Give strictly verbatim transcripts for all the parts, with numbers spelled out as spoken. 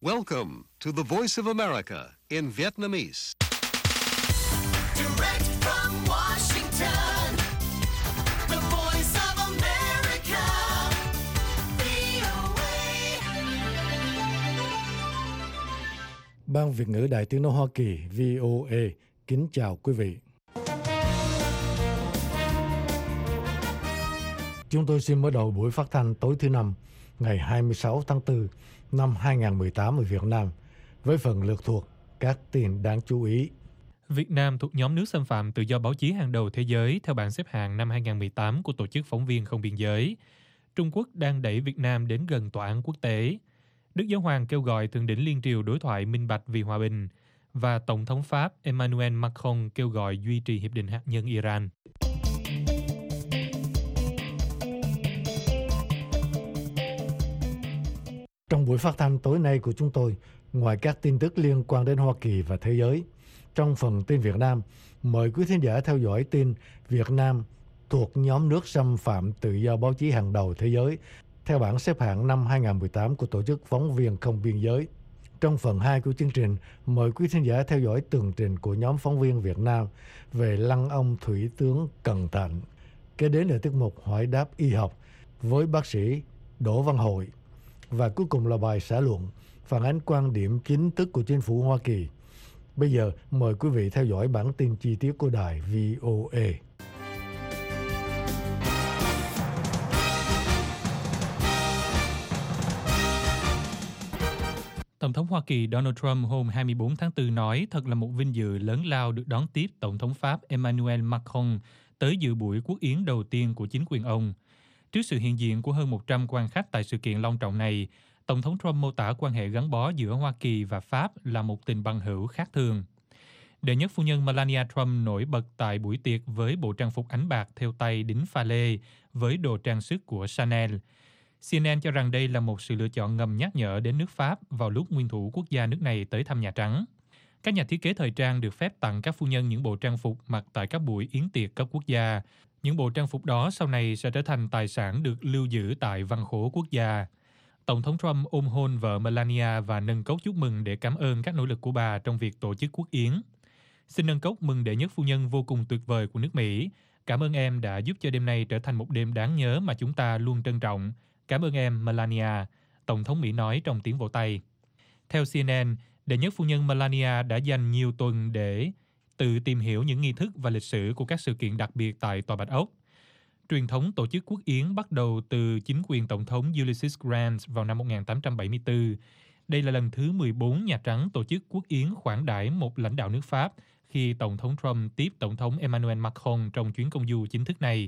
Welcome to the Voice of America in Vietnamese. Direct from Washington, the Voice of America, vê o a. Ban Việt ngữ Đài Tiếng nói Hoa Kỳ vê o a kính chào quý vị. Chúng tôi xin mở đầu buổi phát thanh tối thứ năm, ngày hai mươi sáu tháng tư năm hai nghìn không trăm mười tám ở Việt Nam, với phần lược thuộc các tin đáng chú ý. Việt Nam thuộc nhóm nước xâm phạm tự do báo chí hàng đầu thế giới theo bảng xếp hạng năm hai nghìn không trăm mười tám của Tổ chức Phóng viên Không biên giới. Trung Quốc đang đẩy Việt Nam đến gần tòa án quốc tế. Đức Giáo hoàng kêu gọi thượng đỉnh liên triều đối thoại minh bạch vì hòa bình. Và Tổng thống Pháp Emmanuel Macron kêu gọi duy trì hiệp định hạt nhân Iran. Trong buổi phát thanh tối nay của chúng tôi, ngoài các tin tức liên quan đến Hoa Kỳ và thế giới, trong phần tin Việt Nam, mời quý thính giả theo dõi tin Việt Nam thuộc nhóm nước xâm phạm tự do báo chí hàng đầu thế giới theo bảng xếp hạng năm hai nghìn không trăm mười tám của Tổ chức Phóng viên Không biên giới. Trong phần hai của chương trình, mời quý thính giả theo dõi tường trình của nhóm phóng viên Việt Nam về lăng ông Thủy tướng Cần Thạnh. Kế đến là tiết mục hỏi đáp y học với bác sĩ Đỗ Văn Hội. Và cuối cùng là bài xã luận phản ánh quan điểm chính thức của chính phủ Hoa Kỳ. Bây giờ mời quý vị theo dõi bản tin chi tiết của đài vê o a. Tổng thống Hoa Kỳ Donald Trump hôm hai mươi bốn tháng tư nói thật là một vinh dự lớn lao được đón tiếp Tổng thống Pháp Emmanuel Macron tới dự buổi quốc yến đầu tiên của chính quyền ông. Trước sự hiện diện của hơn một trăm quan khách tại sự kiện long trọng này, Tổng thống Trump mô tả quan hệ gắn bó giữa Hoa Kỳ và Pháp là một tình bằng hữu khác thường. Đệ nhất phu nhân Melania Trump nổi bật tại buổi tiệc với bộ trang phục ánh bạc thêu tay đính pha lê với đồ trang sức của Chanel. xê en en cho rằng đây là một sự lựa chọn ngầm nhắc nhở đến nước Pháp vào lúc nguyên thủ quốc gia nước này tới thăm Nhà Trắng. Các nhà thiết kế thời trang được phép tặng các phu nhân những bộ trang phục mặc tại các buổi yến tiệc cấp quốc gia. Những bộ trang phục đó sau này sẽ trở thành tài sản được lưu giữ tại văn khố quốc gia. Tổng thống Trump ôm hôn vợ Melania và nâng cốc chúc mừng để cảm ơn các nỗ lực của bà trong việc tổ chức quốc yến. Xin nâng cốc mừng đệ nhất phu nhân vô cùng tuyệt vời của nước Mỹ. Cảm ơn em đã giúp cho đêm nay trở thành một đêm đáng nhớ mà chúng ta luôn trân trọng. Cảm ơn em, Melania, Tổng thống Mỹ nói trong tiếng vỗ tay. Theo xê en en, đệ nhất phu nhân Melania đã dành nhiều tuần để tự tìm hiểu những nghi thức và lịch sử của các sự kiện đặc biệt tại Tòa Bạch Ốc. Truyền thống tổ chức quốc yến bắt đầu từ chính quyền Tổng thống Ulysses Grant vào năm một nghìn tám trăm bảy mươi tư. Đây là lần thứ mười bốn Nhà Trắng tổ chức quốc yến khoản đãi một lãnh đạo nước Pháp khi Tổng thống Trump tiếp Tổng thống Emmanuel Macron trong chuyến công du chính thức này.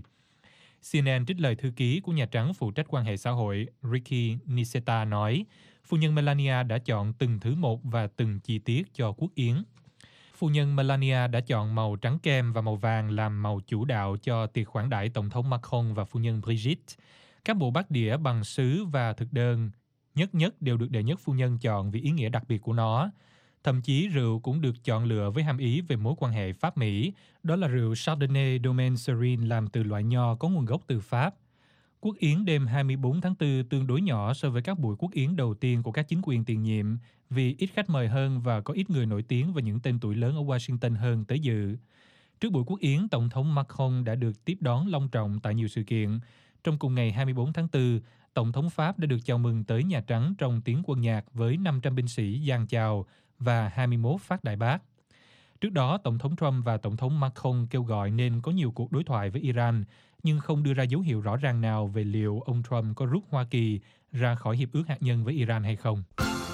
xê en en trích lời thư ký của Nhà Trắng phụ trách quan hệ xã hội Ricky Niceta nói, phu nhân Melania đã chọn từng thứ một và từng chi tiết cho quốc yến. Phu nhân Melania đã chọn màu trắng kem và màu vàng làm màu chủ đạo cho tiệc khoản đãi Tổng thống Macron và phu nhân Brigitte. Các bộ bát đĩa bằng sứ và thực đơn nhất nhất đều được đệ nhất phu nhân chọn vì ý nghĩa đặc biệt của nó. Thậm chí rượu cũng được chọn lựa với hàm ý về mối quan hệ Pháp-Mỹ, đó là rượu Chardonnay Domaine Serine làm từ loại nho có nguồn gốc từ Pháp. Quốc yến đêm hai mươi bốn tháng tư tương đối nhỏ so với các buổi quốc yến đầu tiên của các chính quyền tiền nhiệm vì ít khách mời hơn và có ít người nổi tiếng và những tên tuổi lớn ở Washington hơn tới dự. Trước buổi quốc yến, Tổng thống Macron đã được tiếp đón long trọng tại nhiều sự kiện. Trong cùng ngày hai mươi bốn tháng tư, Tổng thống Pháp đã được chào mừng tới Nhà Trắng trong tiếng quân nhạc với năm trăm binh sĩ dàn chào và hai mươi mốt phát đại bác. Trước đó, Tổng thống Trump và Tổng thống Macron kêu gọi nên có nhiều cuộc đối thoại với Iran, nhưng không đưa ra dấu hiệu rõ ràng nào về liệu ông Trump có rút Hoa Kỳ ra khỏi hiệp ước hạt nhân với Iran hay không.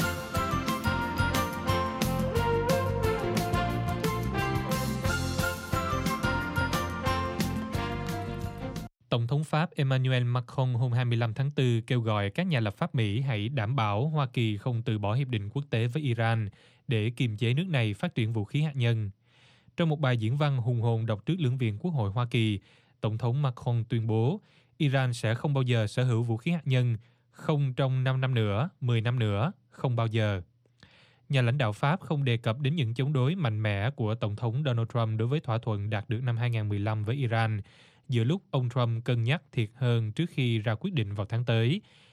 Tổng thống Pháp Emmanuel Macron hôm hai mươi lăm tháng tư kêu gọi các nhà lập pháp Mỹ hãy đảm bảo Hoa Kỳ không từ bỏ hiệp định quốc tế với Iran để kiềm chế nước này phát triển vũ khí hạt nhân. Trong một bài diễn văn hùng hồn đọc trước lưỡng viện Quốc hội Hoa Kỳ, Tổng thống Macron tuyên bố Iran sẽ không bao giờ sở hữu vũ khí hạt nhân, không trong năm năm nữa, mười năm nữa, không bao giờ. Nhà lãnh đạo Pháp không đề cập đến những chống đối mạnh mẽ của Tổng thống Donald Trump đối với thỏa thuận đạt được năm hai nghìn không trăm mười lăm với Iran, giữa lúc ông Trump cân nhắc thiệt hơn trước khi ra quyết định vào tháng tới,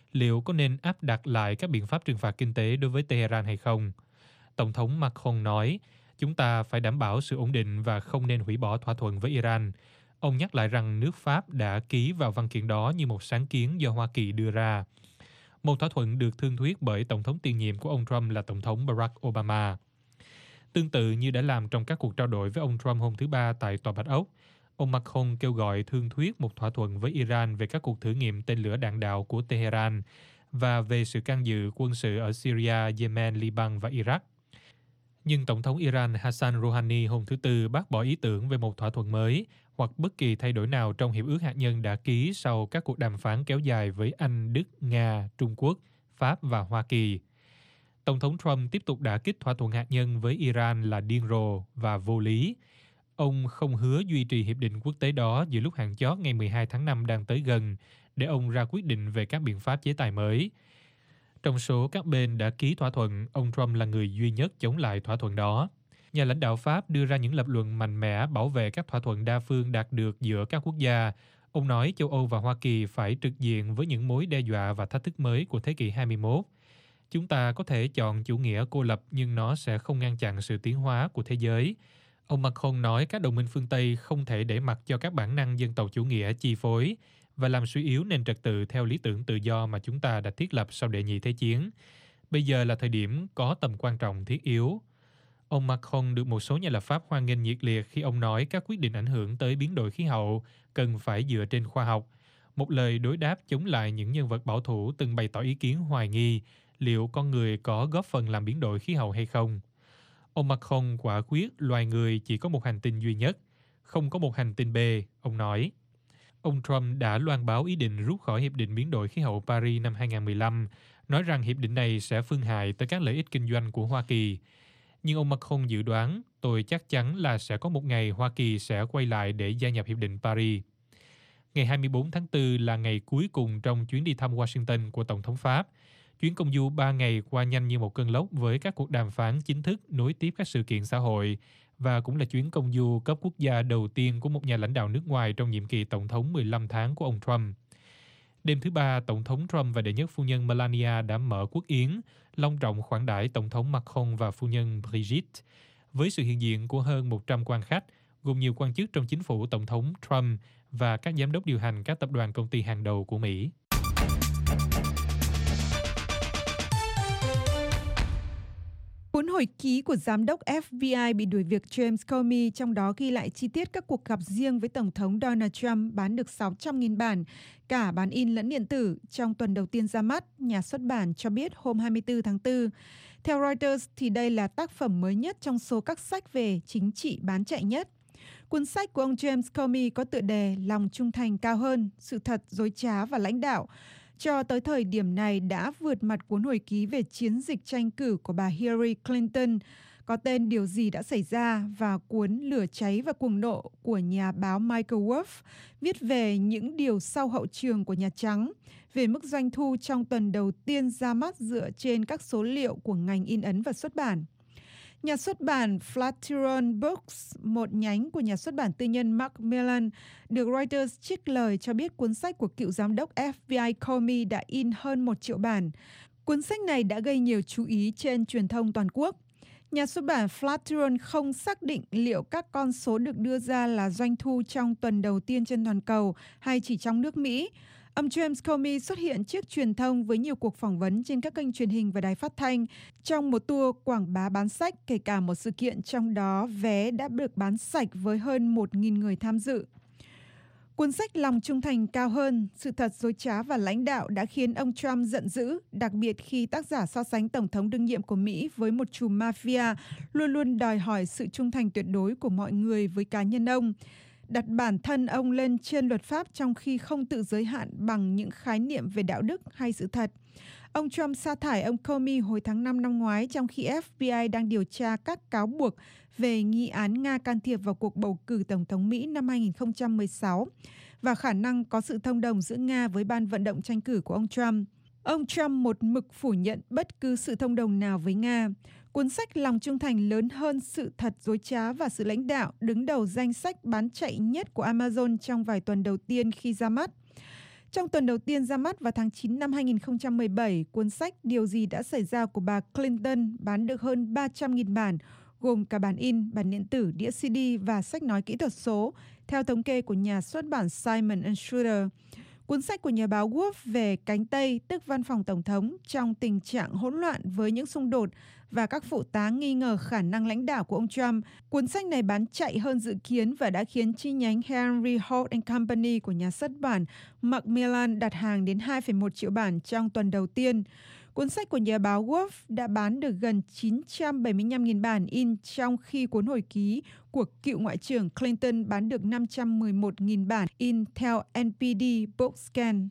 liệu có nên áp đặt lại các biện pháp trừng phạt kinh tế đối với Tehran hay không. Tổng thống Macron nói, chúng ta phải đảm bảo sự ổn định và không nên hủy bỏ thỏa thuận với Iran. Ông nhắc lại rằng nước Pháp đã ký vào văn kiện đó như một sáng kiến do Hoa Kỳ đưa ra. Một thỏa thuận được thương thuyết bởi Tổng thống tiền nhiệm của ông Trump là Tổng thống Barack Obama. Tương tự như đã làm trong các cuộc trao đổi với ông Trump hôm thứ Ba tại Tòa Bạch Ốc, ông Macron kêu gọi thương thuyết một thỏa thuận với Iran về các cuộc thử nghiệm tên lửa đạn đạo của Tehran và về sự can dự quân sự ở Syria, Yemen, Liban và Iraq. Nhưng Tổng thống Iran Hassan Rouhani hôm thứ Tư bác bỏ ý tưởng về một thỏa thuận mới hoặc bất kỳ thay đổi nào trong hiệp ước hạt nhân đã ký sau các cuộc đàm phán kéo dài với Anh, Đức, Nga, Trung Quốc, Pháp và Hoa Kỳ. Tổng thống Trump tiếp tục đả kích thỏa thuận hạt nhân với Iran là điên rồ và vô lý. Ông không hứa duy trì hiệp định quốc tế đó giữa lúc hạn chót ngày mười hai tháng năm đang tới gần để ông ra quyết định về các biện pháp chế tài mới. Trong số các bên đã ký thỏa thuận, ông Trump là người duy nhất chống lại thỏa thuận đó. Nhà lãnh đạo Pháp đưa ra những lập luận mạnh mẽ bảo vệ các thỏa thuận đa phương đạt được giữa các quốc gia. Ông nói châu Âu và Hoa Kỳ phải trực diện với những mối đe dọa và thách thức mới của thế kỷ hai mươi mốt. Chúng ta có thể chọn chủ nghĩa cô lập nhưng nó sẽ không ngăn chặn sự tiến hóa của thế giới. Ông Macron nói các đồng minh phương Tây không thể để mặc cho các bản năng dân tộc chủ nghĩa chi phối và làm suy yếu nền trật tự theo lý tưởng tự do mà chúng ta đã thiết lập sau đệ nhị thế chiến. Bây giờ là thời điểm có tầm quan trọng thiết yếu. Ông Macron được một số nhà lập pháp hoan nghênh nhiệt liệt khi ông nói các quyết định ảnh hưởng tới biến đổi khí hậu cần phải dựa trên khoa học. Một lời đối đáp chống lại những nhân vật bảo thủ từng bày tỏ ý kiến hoài nghi liệu con người có góp phần làm biến đổi khí hậu hay không. Ông Macron quả quyết loài người chỉ có một hành tinh duy nhất, không có một hành tinh B, ông nói. Ông Trump đã loan báo ý định rút khỏi Hiệp định Biến đổi Khí hậu Paris năm hai không một lăm, nói rằng hiệp định này sẽ phương hại tới các lợi ích kinh doanh của Hoa Kỳ. Nhưng ông Macron dự đoán, tôi chắc chắn là sẽ có một ngày Hoa Kỳ sẽ quay lại để gia nhập Hiệp định Paris. Ngày hai mươi bốn tháng tư là ngày cuối cùng trong chuyến đi thăm Washington của Tổng thống Pháp. Chuyến công du ba ngày qua nhanh như một cơn lốc với các cuộc đàm phán chính thức nối tiếp các sự kiện xã hội và cũng là chuyến công du cấp quốc gia đầu tiên của một nhà lãnh đạo nước ngoài trong nhiệm kỳ tổng thống mười lăm tháng của ông Trump. Đêm thứ Ba, Tổng thống Trump và đệ nhất phu nhân Melania đã mở quốc yến, long trọng khoản đãi Tổng thống Macron và phu nhân Brigitte, với sự hiện diện của hơn một trăm quan khách, gồm nhiều quan chức trong chính phủ Tổng thống Trump và các giám đốc điều hành các tập đoàn công ty hàng đầu của Mỹ. Cuốn hồi ký của giám đốc F B I bị đuổi việc James Comey, trong đó ghi lại chi tiết các cuộc gặp riêng với Tổng thống Donald Trump, bán được sáu trăm nghìn bản, cả bán in lẫn điện tử, trong tuần đầu tiên ra mắt, nhà xuất bản cho biết hôm hai mươi tư tháng tư. Theo Reuters thì đây là tác phẩm mới nhất trong số các sách về chính trị bán chạy nhất. Cuốn sách của ông James Comey có tựa đề Lòng trung thành cao hơn, sự thật, dối trá và lãnh đạo, cho tới thời điểm này đã vượt mặt cuốn hồi ký về chiến dịch tranh cử của bà Hillary Clinton, có tên Điều gì đã xảy ra, và cuốn Lửa cháy và cuồng nộ của nhà báo Michael Wolff, viết về những điều sau hậu trường của Nhà Trắng, về mức doanh thu trong tuần đầu tiên ra mắt dựa trên các số liệu của ngành in ấn và xuất bản. Nhà xuất bản Flatiron Books, một nhánh của nhà xuất bản tư nhân Macmillan, được Reuters trích lời cho biết cuốn sách của cựu giám đốc F B I Comey đã in hơn một triệu bản. Cuốn sách này đã gây nhiều chú ý trên truyền thông toàn quốc. Nhà xuất bản Flatiron không xác định liệu các con số được đưa ra là doanh thu trong tuần đầu tiên trên toàn cầu hay chỉ trong nước Mỹ. Ông James Comey xuất hiện trước truyền thông với nhiều cuộc phỏng vấn trên các kênh truyền hình và đài phát thanh trong một tour quảng bá bán sách, kể cả một sự kiện trong đó vé đã được bán sạch với hơn một nghìn người tham dự. Cuốn sách Lòng trung thành cao hơn, sự thật, dối trá và lãnh đạo đã khiến ông Trump giận dữ, đặc biệt khi tác giả so sánh Tổng thống đương nhiệm của Mỹ với một trùm mafia, luôn luôn đòi hỏi sự trung thành tuyệt đối của mọi người với cá nhân ông, đặt bản thân ông lên trên luật pháp trong khi không tự giới hạn bằng những khái niệm về đạo đức hay sự thật. Ông Trump sa thải ông Comey hồi tháng năm năm ngoái trong khi F B I đang điều tra các cáo buộc về nghi án Nga can thiệp vào cuộc bầu cử Tổng thống Mỹ năm hai nghìn không trăm mười sáu và khả năng có sự thông đồng giữa Nga với ban vận động tranh cử của ông Trump. Ông Trump một mực phủ nhận bất cứ sự thông đồng nào với Nga. Cuốn sách Lòng trung thành lớn hơn, sự thật, dối trá và sự lãnh đạo đứng đầu danh sách bán chạy nhất của Amazon trong vài tuần đầu tiên khi ra mắt. Trong tuần đầu tiên ra mắt vào tháng chín năm hai nghìn không trăm mười bảy, cuốn sách Điều gì đã xảy ra của bà Clinton bán được hơn ba trăm nghìn bản, gồm cả bản in, bản điện tử, đĩa xê đê và sách nói kỹ thuật số, theo thống kê của nhà xuất bản Simon and Schuster. Cuốn sách của nhà báo Wolf về cánh Tây, tức văn phòng Tổng thống, trong tình trạng hỗn loạn với những xung đột và các phụ tá nghi ngờ khả năng lãnh đạo của ông Trump. Cuốn sách này bán chạy hơn dự kiến và đã khiến chi nhánh Henry Holt and Company của nhà xuất bản Macmillan đặt hàng đến hai phẩy một triệu bản trong tuần đầu tiên. Cuốn sách của nhà báo Wolf đã bán được gần chín trăm bảy mươi lăm nghìn bản in, trong khi cuốn hồi ký của cựu Ngoại trưởng Clinton bán được năm trăm mười một nghìn bản in theo en pê đê Bookscan.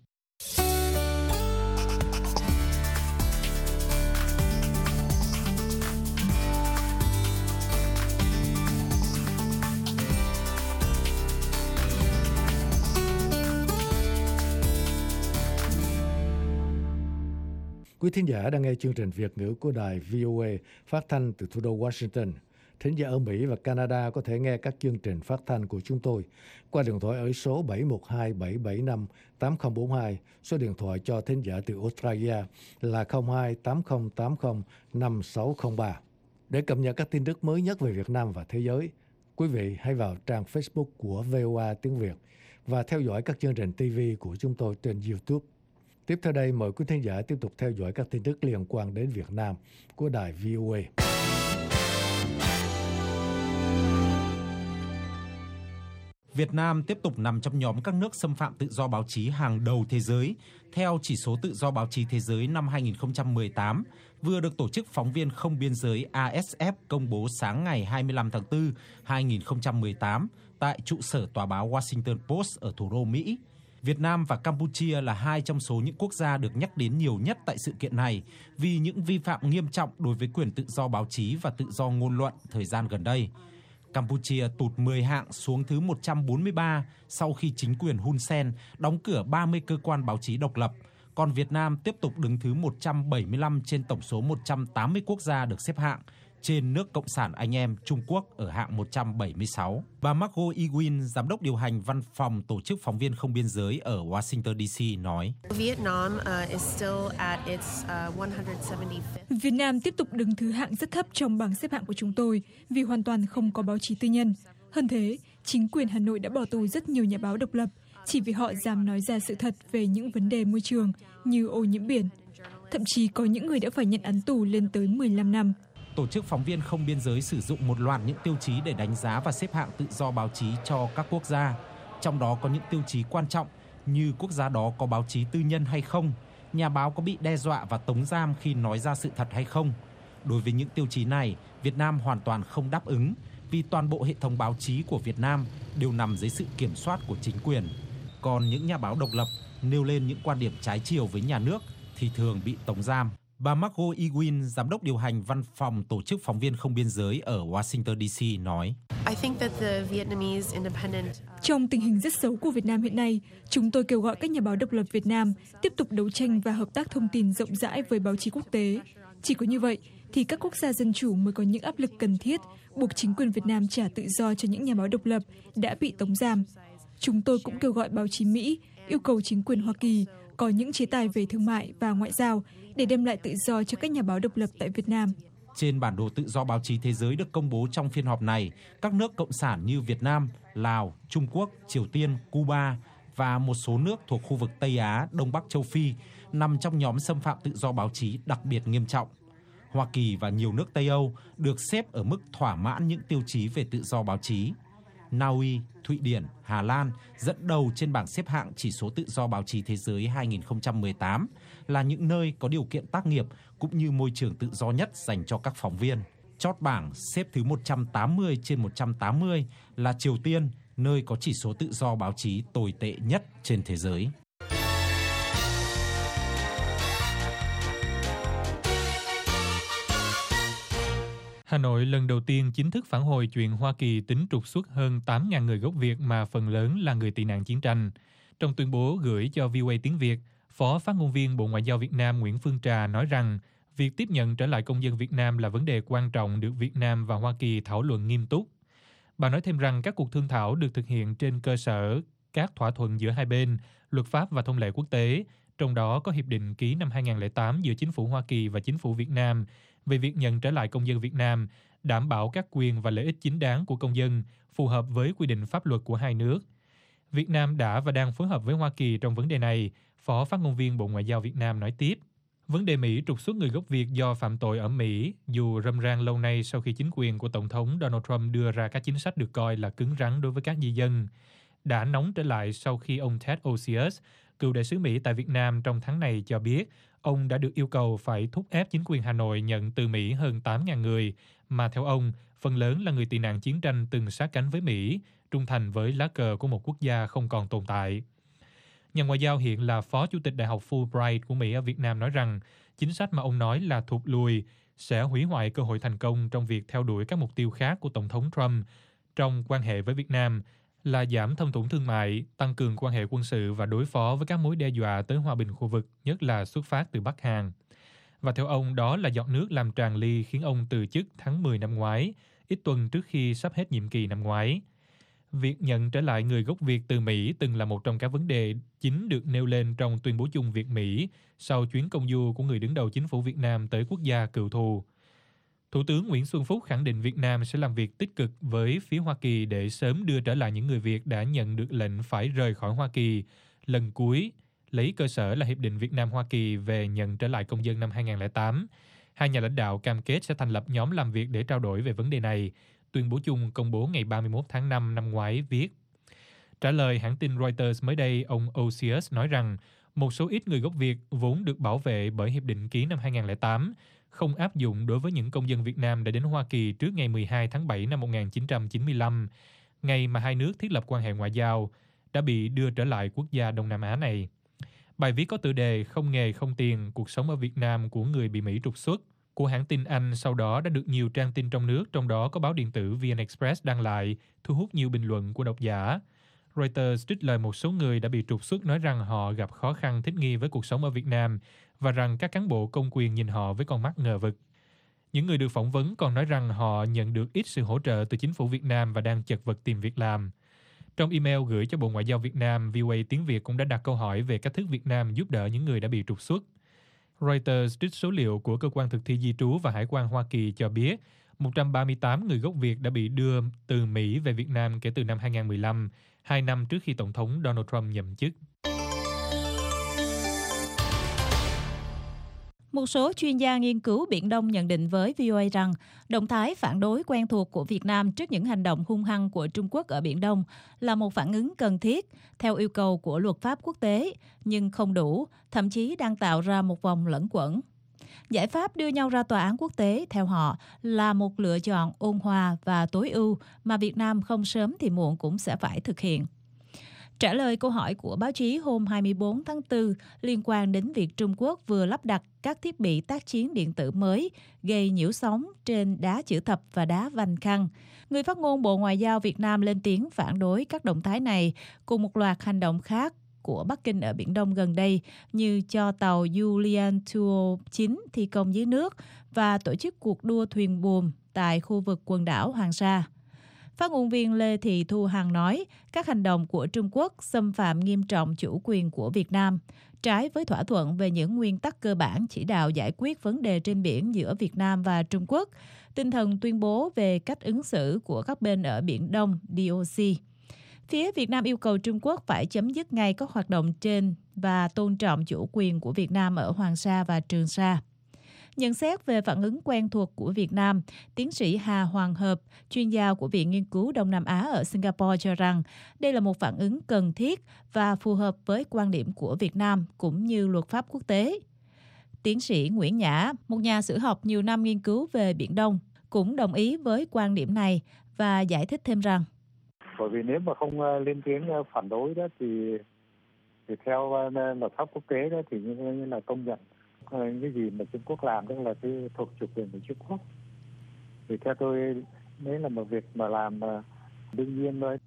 Quý thính giả đang nghe chương trình Việt ngữ của đài vê o a phát thanh từ thủ đô Washington. Thính giả ở Mỹ và Canada có thể nghe các chương trình phát thanh của chúng tôi qua điện thoại ở số bảy một hai bảy bảy năm tám không bốn hai, số điện thoại cho thính giả từ Australia là không hai tám không tám không năm sáu không ba. Để cập nhật các tin tức mới nhất về Việt Nam và thế giới, quý vị hãy vào trang Facebook của vê o a tiếng Việt và theo dõi các chương trình ti vi của chúng tôi trên YouTube. Tiếp theo đây, mời quý thính giả tiếp tục theo dõi các tin tức liên quan đến Việt Nam của đài vê o a. Việt Nam tiếp tục nằm trong nhóm các nước xâm phạm tự do báo chí hàng đầu thế giới. Theo chỉ số tự do báo chí thế giới năm hai nghìn không trăm mười tám, vừa được Tổ chức Phóng viên Không Biên giới a ét ép công bố sáng ngày hai mươi lăm tháng tư hai nghìn không trăm mười tám tại trụ sở tòa báo Washington Post ở thủ đô Mỹ. Việt Nam và Campuchia là hai trong số những quốc gia được nhắc đến nhiều nhất tại sự kiện này vì những vi phạm nghiêm trọng đối với quyền tự do báo chí và tự do ngôn luận thời gian gần đây. Campuchia tụt mười hạng xuống thứ một trăm bốn mươi ba sau khi chính quyền Hun Sen đóng cửa ba mươi cơ quan báo chí độc lập, còn Việt Nam tiếp tục đứng thứ một trăm bảy mươi lăm trên tổng số một trăm tám mươi quốc gia được xếp hạng, trên nước Cộng sản Anh em Trung Quốc ở hạng một trăm bảy mươi sáu. Bà Margot Ewing, giám đốc điều hành văn phòng Tổ chức Phóng viên Không Biên giới ở Washington đê xê nói: Vietnam uh, is still at its uh, one hundred seventy-fifth. Việt Nam tiếp tục đứng thứ hạng rất thấp trong bảng xếp hạng của chúng tôi vì hoàn toàn không có báo chí tư nhân. Hơn thế, chính quyền Hà Nội đã bỏ tù rất nhiều nhà báo độc lập chỉ vì họ dám nói ra sự thật về những vấn đề môi trường như ô nhiễm biển. Thậm chí có những người đã phải nhận án tù lên tới mười lăm năm. Tổ chức Phóng viên Không Biên giới sử dụng một loạt những tiêu chí để đánh giá và xếp hạng tự do báo chí cho các quốc gia. Trong đó có những tiêu chí quan trọng như quốc gia đó có báo chí tư nhân hay không, nhà báo có bị đe dọa và tống giam khi nói ra sự thật hay không. Đối với những tiêu chí này, Việt Nam hoàn toàn không đáp ứng vì toàn bộ hệ thống báo chí của Việt Nam đều nằm dưới sự kiểm soát của chính quyền. Còn những nhà báo độc lập nêu lên những quan điểm trái chiều với nhà nước thì thường bị tống giam. Bà Margot Ewing, giám đốc điều hành văn phòng Tổ chức Phóng viên Không Biên giới ở Washington đê xê nói: I think that the Vietnamese independent Trong tình hình rất xấu của Việt Nam hiện nay, chúng tôi kêu gọi các nhà báo độc lập Việt Nam tiếp tục đấu tranh và hợp tác thông tin rộng rãi với báo chí quốc tế. Chỉ có như vậy thì các quốc gia dân chủ mới có những áp lực cần thiết buộc chính quyền Việt Nam trả tự do cho những nhà báo độc lập đã bị tống giam. Chúng tôi cũng kêu gọi báo chí Mỹ yêu cầu chính quyền Hoa Kỳ có những chế tài về thương mại và ngoại giao để đem lại tự do cho các nhà báo độc lập tại Việt Nam. Trên bản đồ tự do báo chí thế giới được công bố trong phiên họp này, các nước cộng sản như Việt Nam, Lào, Trung Quốc, Triều Tiên, Cuba và một số nước thuộc khu vực Tây Á, Đông Bắc châu Phi nằm trong nhóm xâm phạm tự do báo chí đặc biệt nghiêm trọng. Hoa Kỳ và nhiều nước Tây Âu được xếp ở mức thỏa mãn những tiêu chí về tự do báo chí. Na Uy, Thụy Điển, Hà Lan dẫn đầu trên bảng xếp hạng chỉ số tự do báo chí thế giới hai nghìn không trăm mười tám là những nơi có điều kiện tác nghiệp cũng như môi trường tự do nhất dành cho các phóng viên. Chót bảng xếp thứ một trăm tám mươi trên một trăm tám mươi là Triều Tiên, nơi có chỉ số tự do báo chí tồi tệ nhất trên thế giới. Hà Nội lần đầu tiên chính thức phản hồi chuyện Hoa Kỳ tính trục xuất hơn tám nghìn người gốc Việt mà phần lớn là người tị nạn chiến tranh. Trong tuyên bố gửi cho vê o a tiếng Việt, Phó Phát ngôn viên Bộ Ngoại giao Việt Nam Nguyễn Phương Trà nói rằng việc tiếp nhận trở lại công dân Việt Nam là vấn đề quan trọng được Việt Nam và Hoa Kỳ thảo luận nghiêm túc. Bà nói thêm rằng các cuộc thương thảo được thực hiện trên cơ sở các thỏa thuận giữa hai bên luật pháp và thông lệ quốc tế, trong đó có hiệp định ký năm hai nghìn lẻ tám giữa chính phủ Hoa Kỳ và chính phủ Việt Nam về việc nhận trở lại công dân Việt Nam, đảm bảo các quyền và lợi ích chính đáng của công dân phù hợp với quy định pháp luật của hai nước. Việt Nam đã và đang phối hợp với Hoa Kỳ trong vấn đề này, Phó Phát ngôn viên Bộ Ngoại giao Việt Nam nói tiếp. Vấn đề Mỹ trục xuất người gốc Việt do phạm tội ở Mỹ, dù râm ran lâu nay sau khi chính quyền của Tổng thống Donald Trump đưa ra các chính sách được coi là cứng rắn đối với các di dân, đã nóng trở lại sau khi ông Ted Osius, cựu đại sứ Mỹ tại Việt Nam trong tháng này cho biết ông đã được yêu cầu phải thúc ép chính quyền Hà Nội nhận từ Mỹ hơn tám nghìn người, mà theo ông, phần lớn là người tị nạn chiến tranh từng sát cánh với Mỹ, trung thành với lá cờ của một quốc gia không còn tồn tại. Nhà ngoại giao hiện là Phó Chủ tịch Đại học Fulbright của Mỹ ở Việt Nam nói rằng chính sách mà ông nói là thụt lùi sẽ hủy hoại cơ hội thành công trong việc theo đuổi các mục tiêu khác của Tổng thống Trump trong quan hệ với Việt Nam là giảm thâm thủng thương mại, tăng cường quan hệ quân sự và đối phó với các mối đe dọa tới hòa bình khu vực, nhất là xuất phát từ Bắc Hàn. Và theo ông, đó là giọt nước làm tràn ly khiến ông từ chức tháng mười năm ngoái, ít tuần trước khi sắp hết nhiệm kỳ năm ngoái. Việc nhận trở lại người gốc Việt từ Mỹ từng là một trong các vấn đề chính được nêu lên trong tuyên bố chung Việt-Mỹ sau chuyến công du của người đứng đầu chính phủ Việt Nam tới quốc gia cựu thù. Thủ tướng Nguyễn Xuân Phúc khẳng định Việt Nam sẽ làm việc tích cực với phía Hoa Kỳ để sớm đưa trở lại những người Việt đã nhận được lệnh phải rời khỏi Hoa Kỳ lần cuối, lấy cơ sở là Hiệp định Việt Nam-Hoa Kỳ về nhận trở lại công dân năm hai nghìn lẻ tám. Hai nhà lãnh đạo cam kết sẽ thành lập nhóm làm việc để trao đổi về vấn đề này. Tuyên bố chung công bố ngày ba mươi mốt tháng năm năm ngoái viết. Trả lời hãng tin Reuters mới đây, ông Osius nói rằng một số ít người gốc Việt vốn được bảo vệ bởi Hiệp định ký năm hai nghìn lẻ tám không áp dụng đối với những công dân Việt Nam đã đến Hoa Kỳ trước ngày mười hai tháng bảy năm một nghìn chín trăm chín mươi lăm, ngày mà hai nước thiết lập quan hệ ngoại giao, đã bị đưa trở lại quốc gia Đông Nam Á này. Bài viết có tựa đề Không nghề không tiền, cuộc sống ở Việt Nam của người bị Mỹ trục xuất của hãng tin Anh sau đó đã được nhiều trang tin trong nước, trong đó có báo điện tử vê en Express đăng lại, thu hút nhiều bình luận của độc giả. Reuters trích lời một số người đã bị trục xuất nói rằng họ gặp khó khăn thích nghi với cuộc sống ở Việt Nam và rằng các cán bộ công quyền nhìn họ với con mắt ngờ vực. Những người được phỏng vấn còn nói rằng họ nhận được ít sự hỗ trợ từ chính phủ Việt Nam và đang chật vật tìm việc làm. Trong email gửi cho Bộ Ngoại giao Việt Nam, vê o a tiếng Việt cũng đã đặt câu hỏi về cách thức Việt Nam giúp đỡ những người đã bị trục xuất. Reuters trích số liệu của Cơ quan Thực thi Di trú và Hải quan Hoa Kỳ cho biết một trăm ba mươi tám người gốc Việt đã bị đưa từ Mỹ về Việt Nam kể từ năm hai nghìn mười lăm, hai năm trước khi Tổng thống Donald Trump nhậm chức. Một số chuyên gia nghiên cứu Biển Đông nhận định với vê o a rằng động thái phản đối quen thuộc của Việt Nam trước những hành động hung hăng của Trung Quốc ở Biển Đông là một phản ứng cần thiết theo yêu cầu của luật pháp quốc tế, nhưng không đủ, thậm chí đang tạo ra một vòng lẫn quẩn. Giải pháp đưa nhau ra tòa án quốc tế, theo họ, là một lựa chọn ôn hòa và tối ưu mà Việt Nam không sớm thì muộn cũng sẽ phải thực hiện. Trả lời câu hỏi của báo chí hôm hai mươi bốn tháng tư liên quan đến việc Trung Quốc vừa lắp đặt các thiết bị tác chiến điện tử mới gây nhiễu sóng trên đá chữ thập và đá vành khăn, người phát ngôn Bộ Ngoại giao Việt Nam lên tiếng phản đối các động thái này cùng một loạt hành động khác của Bắc Kinh ở Biển Đông gần đây như cho tàu Yulian Tuo chín thi công dưới nước và tổ chức cuộc đua thuyền buồm tại khu vực quần đảo Hoàng Sa. Phát ngôn viên Lê Thị Thu Hằng nói các hành động của Trung Quốc xâm phạm nghiêm trọng chủ quyền của Việt Nam, trái với thỏa thuận về những nguyên tắc cơ bản chỉ đạo giải quyết vấn đề trên biển giữa Việt Nam và Trung Quốc, tinh thần tuyên bố về cách ứng xử của các bên ở Biển Đông đê ô xê. Phía Việt Nam yêu cầu Trung Quốc phải chấm dứt ngay các hoạt động trên và tôn trọng chủ quyền của Việt Nam ở Hoàng Sa và Trường Sa. Nhận xét về phản ứng quen thuộc của Việt Nam, tiến sĩ Hà Hoàng Hợp, chuyên gia của Viện Nghiên cứu Đông Nam Á ở Singapore cho rằng đây là một phản ứng cần thiết và phù hợp với quan điểm của Việt Nam cũng như luật pháp quốc tế. Tiến sĩ Nguyễn Nhã, một nhà sử học nhiều năm nghiên cứu về Biển Đông, cũng đồng ý với quan điểm này và giải thích thêm rằng bởi vì nếu mà không lên tiếng phản đối đó thì, thì theo luật pháp quốc tế đó thì như là công nhận cái gì mà Trung Quốc làm đó là cái thuộc chủ quyền của Trung Quốc. Thì theo tôi đấy là một việc mà làm đương nhiên thôi.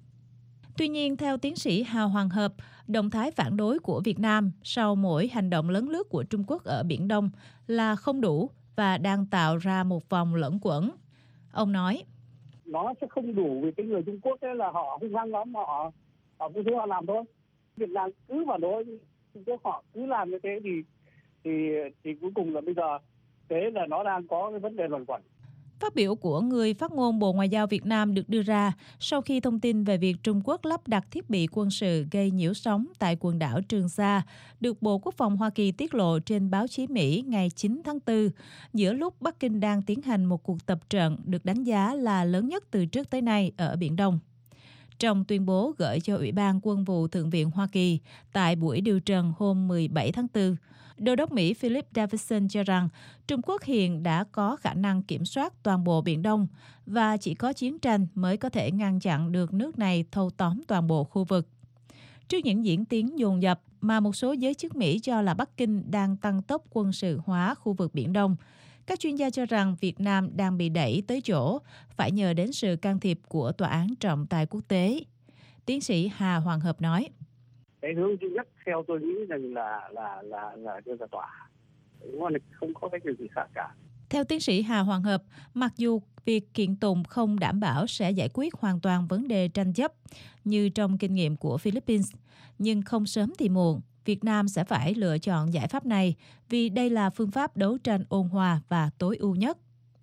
Tuy nhiên, theo tiến sĩ Hà Hoàng Hợp, động thái phản đối của Việt Nam sau mỗi hành động lấn lướt của Trung Quốc ở Biển Đông là không đủ và đang tạo ra một vòng lẫn quẩn. Ông nói, nó sẽ không đủ vì cái người Trung Quốc ấy là họ hung hăng lắm, họ họ cứ thế họ làm thôi. Việt Nam cứ phản đối, Trung Quốc họ cứ làm như thế thì thì thì cuối cùng là bây giờ thế là nó đang có cái vấn đề luẩn quẩn. Phát biểu của người phát ngôn Bộ Ngoại giao Việt Nam được đưa ra sau khi thông tin về việc Trung Quốc lắp đặt thiết bị quân sự gây nhiễu sóng tại quần đảo Trường Sa được Bộ Quốc phòng Hoa Kỳ tiết lộ trên báo chí Mỹ ngày chín tháng tư, giữa lúc Bắc Kinh đang tiến hành một cuộc tập trận được đánh giá là lớn nhất từ trước tới nay ở Biển Đông. Trong tuyên bố gửi cho Ủy ban Quân vụ Thượng viện Hoa Kỳ tại buổi điều trần hôm mười bảy tháng tư, Đô đốc Mỹ Philip Davidson cho rằng Trung Quốc hiện đã có khả năng kiểm soát toàn bộ Biển Đông và chỉ có chiến tranh mới có thể ngăn chặn được nước này thâu tóm toàn bộ khu vực. Trước những diễn tiến dồn dập mà một số giới chức Mỹ cho là Bắc Kinh đang tăng tốc quân sự hóa khu vực Biển Đông, các chuyên gia cho rằng Việt Nam đang bị đẩy tới chỗ phải nhờ đến sự can thiệp của Tòa án trọng tài quốc tế. Tiến sĩ Hà Hoàng Hợp nói. Cái hướng duy nhất theo tôi nghĩ rằng là là là là đưa ra tòa, không có cái gì khác cả. Theo tiến sĩ Hà Hoàng Hợp, mặc dù việc kiện tụng không đảm bảo sẽ giải quyết hoàn toàn vấn đề tranh chấp như trong kinh nghiệm của Philippines, nhưng không sớm thì muộn, Việt Nam sẽ phải lựa chọn giải pháp này vì đây là phương pháp đấu tranh ôn hòa và tối ưu nhất.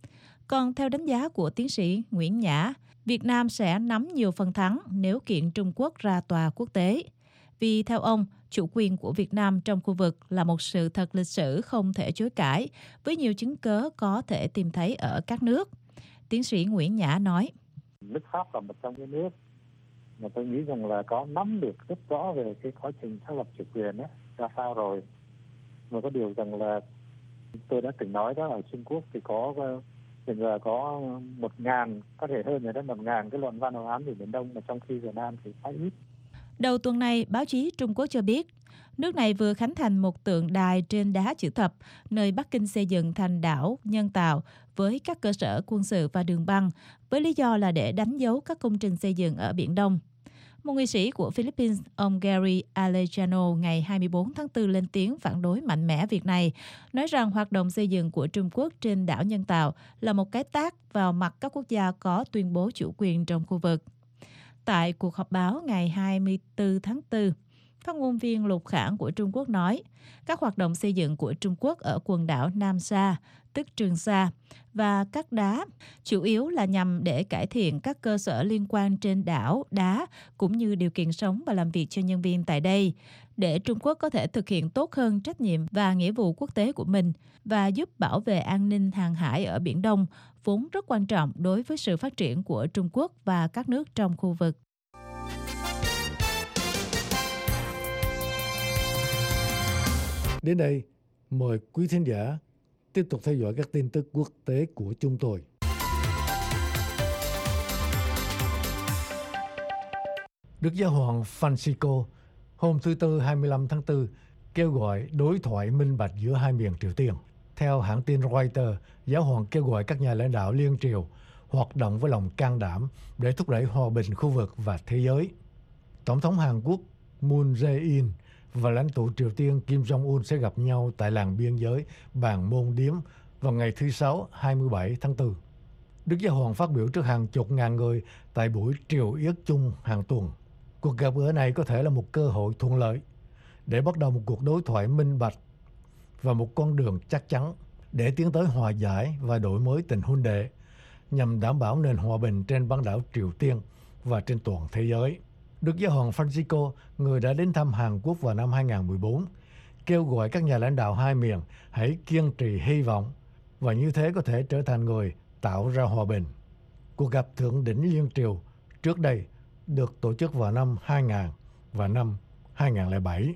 Còn theo đánh giá của tiến sĩ Nguyễn Nhã, Việt Nam sẽ nắm nhiều phần thắng nếu kiện Trung Quốc ra tòa quốc tế. Vì theo ông, chủ quyền của Việt Nam trong khu vực là một sự thật lịch sử không thể chối cãi, với nhiều chứng cớ có thể tìm thấy ở các nước. Tiến sĩ Nguyễn Nhã nói. Nước Pháp là một trong những nước mà tôi nghĩ rằng là có nắm được rất rõ về cái quá trình xác lập chủ quyền ấy, ra sao rồi. Mà có điều rằng là tôi đã từng nói đó, ở Trung Quốc thì có hiện giờ có một ngàn, có thể hơn rồi đó, một ngàn cái luận văn án về Biển Đông, mà trong khi Việt Nam thì khá ít. Đầu tuần này, báo chí Trung Quốc cho biết, nước này vừa khánh thành một tượng đài trên đá chữ thập, nơi Bắc Kinh xây dựng thành đảo nhân tạo với các cơ sở quân sự và đường băng, với lý do là để đánh dấu các công trình xây dựng ở Biển Đông. Một nghị sĩ của Philippines, ông Gary Alejano, ngày hai mươi bốn tháng tư lên tiếng phản đối mạnh mẽ việc này, nói rằng hoạt động xây dựng của Trung Quốc trên đảo nhân tạo là một cái tát vào mặt các quốc gia có tuyên bố chủ quyền trong khu vực. Tại cuộc họp báo ngày hai mươi tư tháng tư, phát ngôn viên Lục Khảng của Trung Quốc nói, các hoạt động xây dựng của Trung Quốc ở quần đảo Nam Sa, tức Trường Sa, và các đá, chủ yếu là nhằm để cải thiện các cơ sở liên quan trên đảo, đá, cũng như điều kiện sống và làm việc cho nhân viên tại đây, để Trung Quốc có thể thực hiện tốt hơn trách nhiệm và nghĩa vụ quốc tế của mình và giúp bảo vệ an ninh hàng hải ở Biển Đông, vốn rất quan trọng đối với sự phát triển của Trung Quốc và các nước trong khu vực. Đến đây, mời quý thính giả tiếp tục theo dõi các tin tức quốc tế của chúng tôi. Đức Giáo hoàng Francisco hôm thứ Tư hai mươi lăm tháng tư kêu gọi đối thoại minh bạch giữa hai miền Triều Tiên. Theo hãng tin Reuters, Giáo hoàng kêu gọi các nhà lãnh đạo liên triều hoạt động với lòng can đảm để thúc đẩy hòa bình khu vực và thế giới. Tổng thống Hàn Quốc Moon Jae-in và lãnh tụ Triều Tiên Kim Jong-un sẽ gặp nhau tại làng biên giới Bàn Môn Điếm vào ngày thứ Sáu hai mươi bảy tháng tư. Đức Giáo hoàng phát biểu trước hàng chục ngàn người tại buổi triều yết chung hàng tuần. Cuộc gặp gỡ này có thể là một cơ hội thuận lợi để bắt đầu một cuộc đối thoại minh bạch và một con đường chắc chắn để tiến tới hòa giải và đổi mới tình huynh đệ nhằm đảm bảo nền hòa bình trên bán đảo Triều Tiên và trên toàn thế giới. Đức Giáo hoàng Francisco, người đã đến thăm Hàn Quốc vào năm hai không một bốn, kêu gọi các nhà lãnh đạo hai miền hãy kiên trì hy vọng và như thế có thể trở thành người tạo ra hòa bình. Cuộc gặp thượng đỉnh liên triều trước đây được tổ chức vào năm hai không không không và năm hai không không bảy.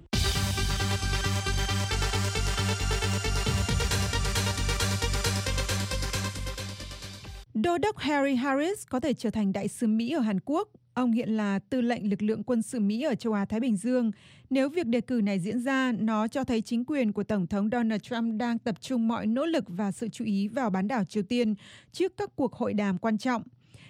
Đô đốc Harry Harris có thể trở thành đại sứ Mỹ ở Hàn Quốc. Ông hiện là tư lệnh lực lượng quân sự Mỹ ở châu Á-Thái Bình Dương. Nếu việc đề cử này diễn ra, nó cho thấy chính quyền của Tổng thống Donald Trump đang tập trung mọi nỗ lực và sự chú ý vào bán đảo Triều Tiên trước các cuộc hội đàm quan trọng.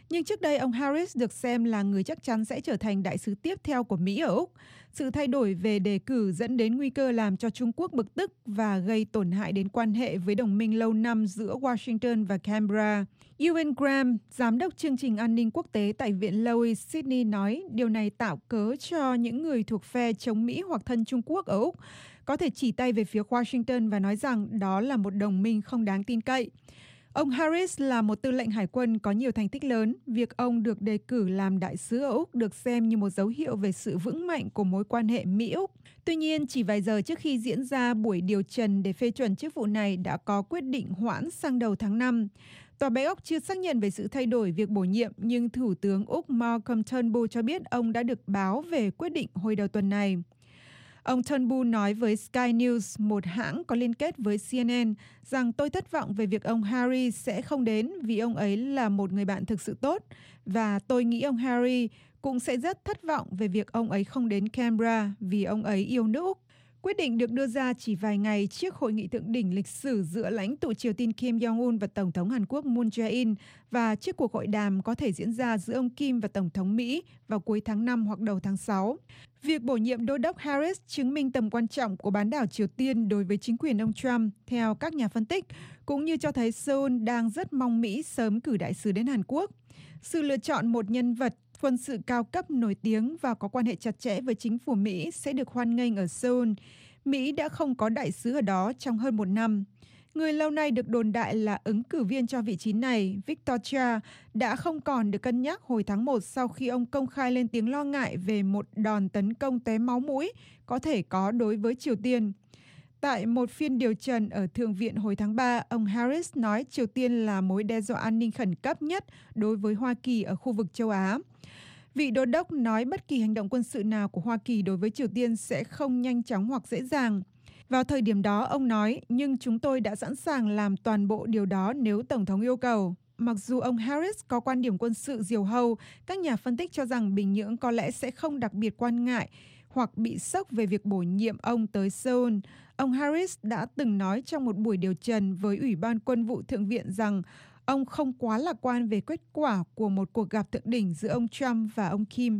Nhưng trước đây, ông Harris được xem là người chắc chắn sẽ trở thành đại sứ tiếp theo của Mỹ ở Úc. Sự thay đổi về đề cử dẫn đến nguy cơ làm cho Trung Quốc bực tức và gây tổn hại đến quan hệ với đồng minh lâu năm giữa Washington và Canberra. Ewan Graham, giám đốc chương trình an ninh quốc tế tại Viện Lowy Sydney nói điều này tạo cớ cho những người thuộc phe chống Mỹ hoặc thân Trung Quốc ở Úc có thể chỉ tay về phía Washington và nói rằng đó là một đồng minh không đáng tin cậy. Ông Harris là một tư lệnh hải quân có nhiều thành tích lớn. Việc ông được đề cử làm đại sứ ở Úc được xem như một dấu hiệu về sự vững mạnh của mối quan hệ Mỹ-Úc. Tuy nhiên, chỉ vài giờ trước khi diễn ra buổi điều trần để phê chuẩn chức vụ này đã có quyết định hoãn sang đầu tháng năm. Tòa Bạch Ốc chưa xác nhận về sự thay đổi việc bổ nhiệm, nhưng Thủ tướng Úc Malcolm Turnbull cho biết ông đã được báo về quyết định hồi đầu tuần này. Ông Turnbull nói với Sky News, một hãng có liên kết với C N N, rằng tôi thất vọng về việc ông Harry sẽ không đến vì ông ấy là một người bạn thực sự tốt. Và tôi nghĩ ông Harry cũng sẽ rất thất vọng về việc ông ấy không đến Canberra vì ông ấy yêu nước Úc. Quyết định được đưa ra chỉ vài ngày trước hội nghị thượng đỉnh lịch sử giữa lãnh tụ Triều Tiên Kim Jong-un và Tổng thống Hàn Quốc Moon Jae-in và trước cuộc hội đàm có thể diễn ra giữa ông Kim và Tổng thống Mỹ vào cuối tháng năm hoặc đầu tháng sáu. Việc bổ nhiệm đô đốc Harris chứng minh tầm quan trọng của bán đảo Triều Tiên đối với chính quyền ông Trump, theo các nhà phân tích, cũng như cho thấy Seoul đang rất mong Mỹ sớm cử đại sứ đến Hàn Quốc. Sự lựa chọn một nhân vật quân sự cao cấp nổi tiếng và có quan hệ chặt chẽ với chính phủ Mỹ sẽ được hoan nghênh ở Seoul. Mỹ đã không có đại sứ ở đó trong hơn một năm. Người lâu nay được đồn đại là ứng cử viên cho vị trí này, Victor Cha, đã không còn được cân nhắc hồi tháng một sau khi ông công khai lên tiếng lo ngại về một đòn tấn công tóe máu mũi có thể có đối với Triều Tiên. Tại một phiên điều trần ở Thượng viện hồi tháng ba, ông Harris nói Triều Tiên là mối đe dọa an ninh khẩn cấp nhất đối với Hoa Kỳ ở khu vực châu Á. Vị đô đốc nói bất kỳ hành động quân sự nào của Hoa Kỳ đối với Triều Tiên sẽ không nhanh chóng hoặc dễ dàng. Vào thời điểm đó, ông nói, nhưng chúng tôi đã sẵn sàng làm toàn bộ điều đó nếu Tổng thống yêu cầu. Mặc dù ông Harris có quan điểm quân sự diều hâu, các nhà phân tích cho rằng Bình Nhưỡng có lẽ sẽ không đặc biệt quan ngại hoặc bị sốc về việc bổ nhiệm ông tới Seoul. Ông Harris đã từng nói trong một buổi điều trần với Ủy ban Quân vụ Thượng viện rằng ông không quá lạc quan về kết quả của một cuộc gặp thượng đỉnh giữa ông Trump và ông Kim.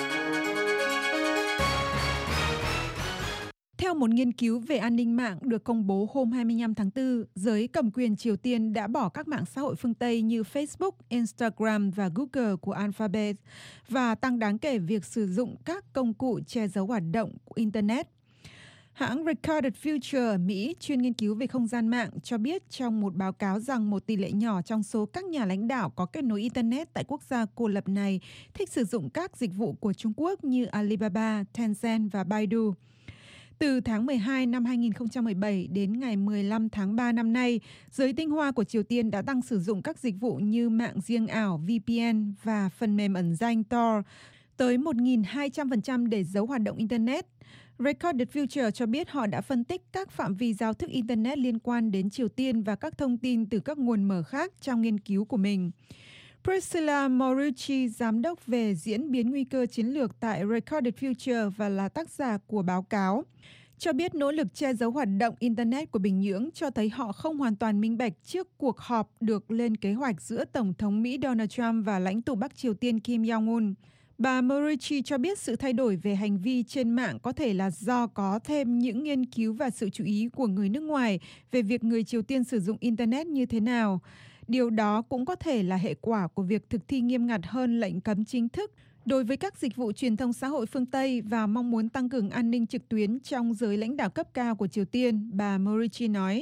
Theo một nghiên cứu về an ninh mạng được công bố hôm hai mươi lăm tháng tư, giới cầm quyền Triều Tiên đã bỏ các mạng xã hội phương Tây như Facebook, Instagram và Google của Alphabet và tăng đáng kể việc sử dụng các công cụ che giấu hoạt động của Internet. Hãng Recorded Future ở Mỹ, chuyên nghiên cứu về không gian mạng, cho biết trong một báo cáo rằng một tỷ lệ nhỏ trong số các nhà lãnh đạo có kết nối Internet tại quốc gia cô lập này thích sử dụng các dịch vụ của Trung Quốc như Alibaba, Tencent và Baidu. Từ tháng mười hai năm hai nghìn không trăm mười bảy đến ngày mười lăm tháng ba năm nay, giới tinh hoa của Triều Tiên đã tăng sử dụng các dịch vụ như mạng riêng ảo V P N và phần mềm ẩn danh Tor tới một nghìn hai trăm phần trăm để giấu hoạt động Internet. Recorded Future cho biết họ đã phân tích các phạm vi giao thức Internet liên quan đến Triều Tiên và các thông tin từ các nguồn mở khác trong nghiên cứu của mình. Priscilla Morucci, giám đốc về diễn biến nguy cơ chiến lược tại Recorded Future và là tác giả của báo cáo, cho biết nỗ lực che giấu hoạt động Internet của Bình Nhưỡng cho thấy họ không hoàn toàn minh bạch trước cuộc họp được lên kế hoạch giữa Tổng thống Mỹ Donald Trump và lãnh tụ Bắc Triều Tiên Kim Jong-un. Bà Morucci cho biết sự thay đổi về hành vi trên mạng có thể là do có thêm những nghiên cứu và sự chú ý của người nước ngoài về việc người Triều Tiên sử dụng Internet như thế nào. Điều đó cũng có thể là hệ quả của việc thực thi nghiêm ngặt hơn lệnh cấm chính thức đối với các dịch vụ truyền thông xã hội phương Tây và mong muốn tăng cường an ninh trực tuyến trong giới lãnh đạo cấp cao của Triều Tiên, bà Morucci nói.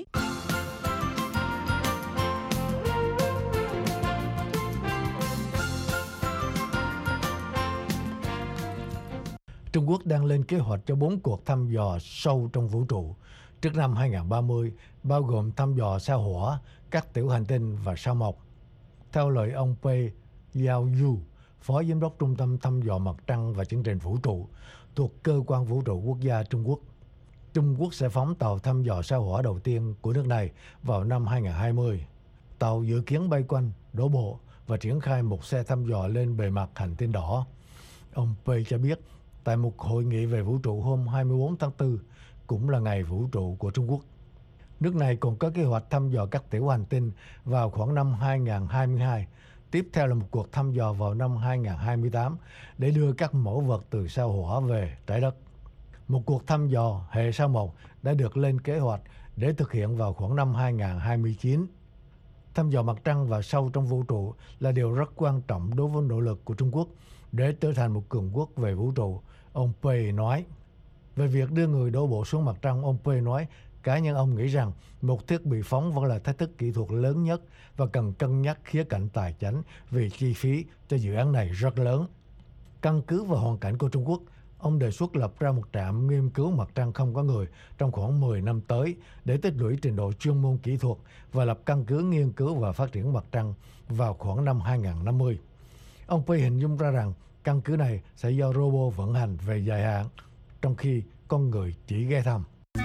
Trung Quốc đang lên kế hoạch cho bốn cuộc thăm dò sâu trong vũ trụ trước năm hai nghìn không trăm ba mươi, bao gồm thăm dò sao Hỏa, các tiểu hành tinh và sao Mộc. Theo lời ông Pei Yaoyu, Phó Giám đốc Trung tâm Thăm dò Mặt Trăng và Chương trình Vũ trụ thuộc Cơ quan Vũ trụ Quốc gia Trung Quốc, Trung Quốc sẽ phóng tàu thăm dò sao Hỏa đầu tiên của nước này vào năm hai nghìn không trăm hai mươi. Tàu dự kiến bay quanh, đổ bộ và triển khai một xe thăm dò lên bề mặt hành tinh đỏ. Ông Pei cho biết tại một hội nghị về vũ trụ hôm hai mươi tư tháng tư, cũng là ngày vũ trụ của Trung Quốc. Nước này còn có kế hoạch thăm dò các tiểu hành tinh vào khoảng năm hai nghìn không trăm hai mươi hai, Tiếp theo là một cuộc thăm dò vào năm hai không hai tám để đưa các mẫu vật từ sao Hỏa về trái đất. Một cuộc thăm dò hệ sao Mộc đã được lên kế hoạch để thực hiện vào khoảng năm hai không hai chín. Thăm dò mặt trăng và sâu trong vũ trụ là điều rất quan trọng đối với nỗ lực của Trung Quốc để trở thành một cường quốc về vũ trụ, ông Pei nói. Về việc đưa người đổ bộ xuống mặt trăng, ông Pei nói cá nhân ông nghĩ rằng một thiết bị phóng vẫn là thách thức kỹ thuật lớn nhất và cần cân nhắc khía cạnh tài chính vì chi phí cho dự án này rất lớn. Căn cứ vào hoàn cảnh của Trung Quốc, ông đề xuất lập ra một trạm nghiên cứu mặt trăng không có người trong khoảng mười năm tới để tích lũy trình độ chuyên môn kỹ thuật và lập căn cứ nghiên cứu và phát triển mặt trăng vào khoảng năm hai không năm mươi. Ông Pei hình dung ra rằng căn cứ này sẽ do robot vận hành về dài hạn, trong khi con người chỉ ghé thăm.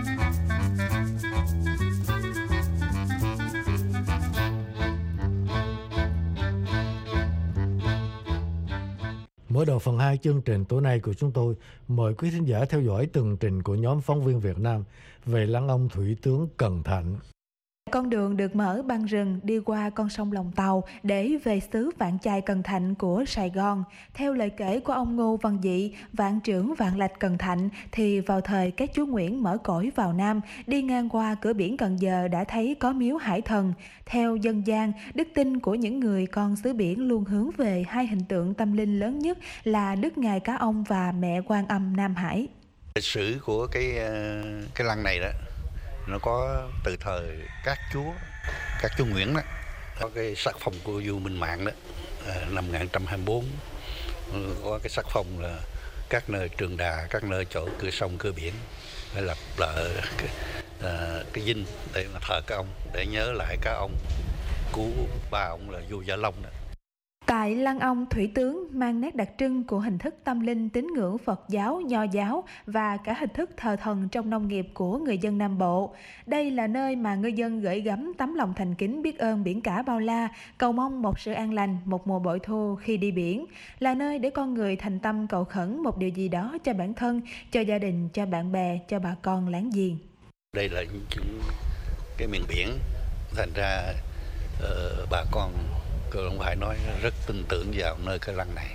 Mở đầu phần hai chương trình tối nay của chúng tôi, mời quý thính giả theo dõi tường trình của nhóm phóng viên Việt Nam về lăng ông Thủy tướng Cần Thạnh. Con đường được mở băng rừng đi qua con sông Lòng Tàu để về xứ Vạn Chài Cần Thạnh của Sài Gòn. Theo lời kể của ông Ngô Văn Dị, vạn trưởng Vạn Lạch Cần Thạnh, thì vào thời các chúa Nguyễn mở cõi vào Nam, đi ngang qua cửa biển Cần Giờ đã thấy có miếu Hải Thần. Theo dân gian, đức tin của những người con xứ biển luôn hướng về hai hình tượng tâm linh lớn nhất là Đức Ngài Cá Ông và Mẹ Quan Âm Nam Hải. Lịch sử của cái cái lăng này đó, nó có từ thời các chúa, các chúa Nguyễn đó, có cái sắc phong của vua Minh Mạng đó, năm một nghìn chín trăm hai mươi bốn, có cái sắc phong là các nơi trường đà, các nơi chỗ cửa sông, cửa biển phải lập lại cái, uh, cái dinh để mà thờ các ông, để nhớ lại các ông cứu ba ông là vua Gia Long đó. Tại lăng ông Thủy tướng mang nét đặc trưng của hình thức tâm linh tín ngưỡng Phật giáo, Nho giáo và cả hình thức thờ thần trong nông nghiệp của người dân Nam Bộ. Đây là nơi mà người dân gửi gắm tấm lòng thành kính biết ơn biển cả bao la, cầu mong một sự an lành, một mùa bội thu khi đi biển. Là nơi để con người thành tâm cầu khẩn một điều gì đó cho bản thân, cho gia đình, cho bạn bè, cho bà con láng giềng. Đây là những cái miền biển, thành ra uh, bà con Cô không phải nói rất tin tưởng vào nơi cái lăng này.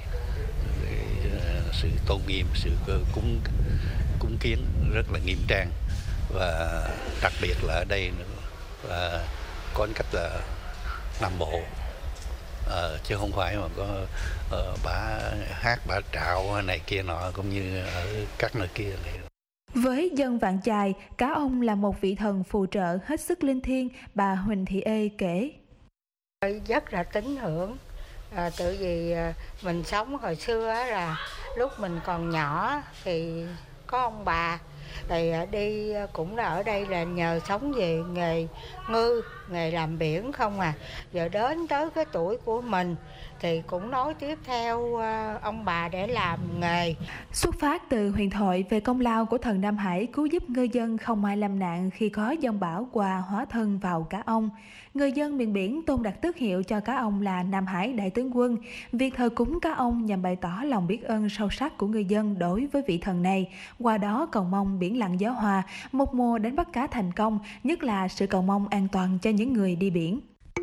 Sự tôn nghiêm, sự cúng cúng kiến rất là nghiêm trang, và đặc biệt là ở đây nữa là có cách là Nam Bộ, à, chứ không phải mà có uh, bả hát bả trạo này kia nọ cũng như ở các nơi kia này. Với dân Vạn Chài, Cá Ông là một vị thần phù trợ hết sức linh thiêng, bà Huỳnh Thị Ê kể. Rất là tín ngưỡng, à, tự vì à, mình sống hồi xưa á, là lúc mình còn nhỏ thì có ông bà thì à, đi cũng là ở đây là nhờ sống về nghề ngư, nghề làm biển không à. Giờ đến tới cái tuổi của mình thì cũng nối tiếp theo à, ông bà để làm nghề. Xuất phát từ huyền thoại về công lao của thần Nam Hải cứu giúp ngư dân không ai lâm nạn khi có dông bão qua hóa thân vào Cá Ông. Người dân miền biển tôn đặt tước hiệu cho Cá Ông là Nam Hải Đại Tướng Quân. Việc thờ cúng Cá Ông nhằm bày tỏ lòng biết ơn sâu sắc của người dân đối với vị thần này, qua đó cầu mong biển lặng gió hòa, một mùa đánh bắt cá thành công, nhất là sự cầu mong an toàn cho những người đi biển.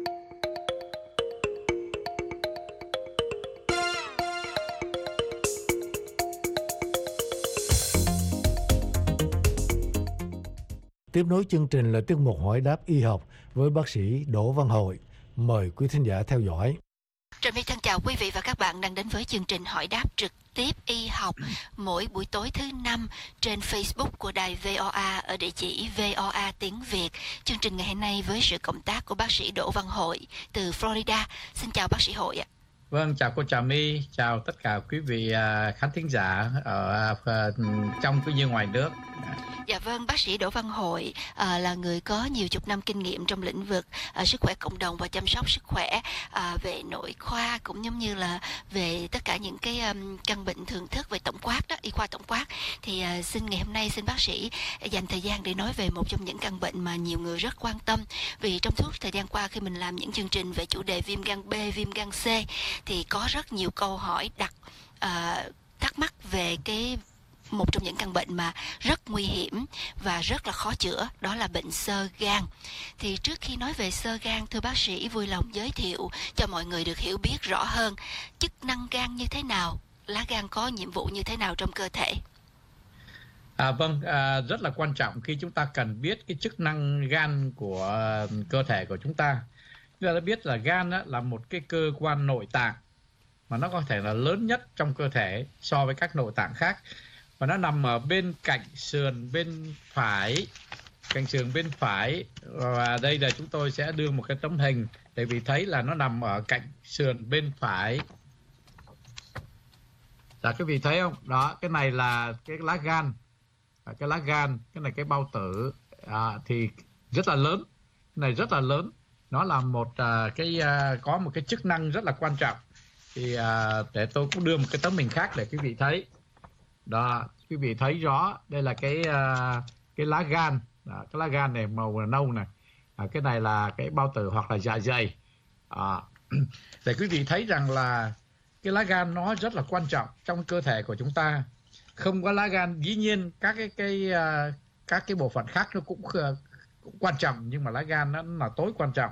Tiếp nối chương trình là tiết mục hỏi đáp y học với bác sĩ Đỗ Văn Hội. Mời quý thính giả theo dõi. Trà My thân chào quý vị và các bạn đang đến với chương trình hỏi đáp trực tiếp y học mỗi buổi tối thứ năm trên Facebook của đài vê o a ở địa chỉ vê o a tiếng Việt. Chương trình ngày hôm nay với sự cộng tác của bác sĩ Đỗ Văn Hội từ Florida. Xin chào bác sĩ Hội ạ. Vâng, chào cô Trà My, chào tất cả quý vị khán thính giả ở trong cũng như ngoài nước. Dạ vâng, bác sĩ Đỗ Văn Hội à, là người có nhiều chục năm kinh nghiệm trong lĩnh vực à, sức khỏe cộng đồng và chăm sóc sức khỏe à, về nội khoa, cũng giống như là về tất cả những cái um, căn bệnh thường thức về tổng quát đó, y khoa tổng quát. Thì à, xin ngày hôm nay xin bác sĩ dành thời gian để nói về một trong những căn bệnh mà nhiều người rất quan tâm. Vì trong suốt thời gian qua khi mình làm những chương trình về chủ đề viêm gan B, viêm gan C thì có rất nhiều câu hỏi đặt à, thắc mắc về cái một trong những căn bệnh mà rất nguy hiểm và rất là khó chữa, đó là bệnh xơ gan. Thì trước khi nói về xơ gan, thưa bác sĩ vui lòng giới thiệu cho mọi người được hiểu biết rõ hơn chức năng gan như thế nào, lá gan có nhiệm vụ như thế nào trong cơ thể. À, vâng, à, rất là quan trọng khi chúng ta cần biết cái chức năng gan của cơ thể của chúng ta. Chúng ta đã biết là gan á, là một cái cơ quan nội tạng mà nó có thể là lớn nhất trong cơ thể so với các nội tạng khác, và nó nằm ở bên cạnh sườn bên phải, cạnh sườn bên phải. Và đây là chúng tôi sẽ đưa một cái tấm hình để vì thấy là nó nằm ở cạnh sườn bên phải. Là quý vị thấy không? Đó, cái này là cái lá gan. Cái lá gan, cái này cái bao tử à, thì rất là lớn. Cái này rất là lớn. Nó là một à, cái à, có một cái chức năng rất là quan trọng. Thì à, để tôi cũng đưa một cái tấm hình khác để quý vị thấy. Đó, quý vị thấy rõ. Đây là cái à, cái lá gan. Đó, cái lá gan này màu nâu này. À, cái này là cái bao tử hoặc là dạ dày. À, để quý vị thấy rằng là cái lá gan nó rất là quan trọng trong cơ thể của chúng ta. Không có lá gan, dĩ nhiên các cái cái uh, các cái bộ phận khác nó cũng, uh, cũng quan trọng, nhưng mà lá gan nó là tối quan trọng.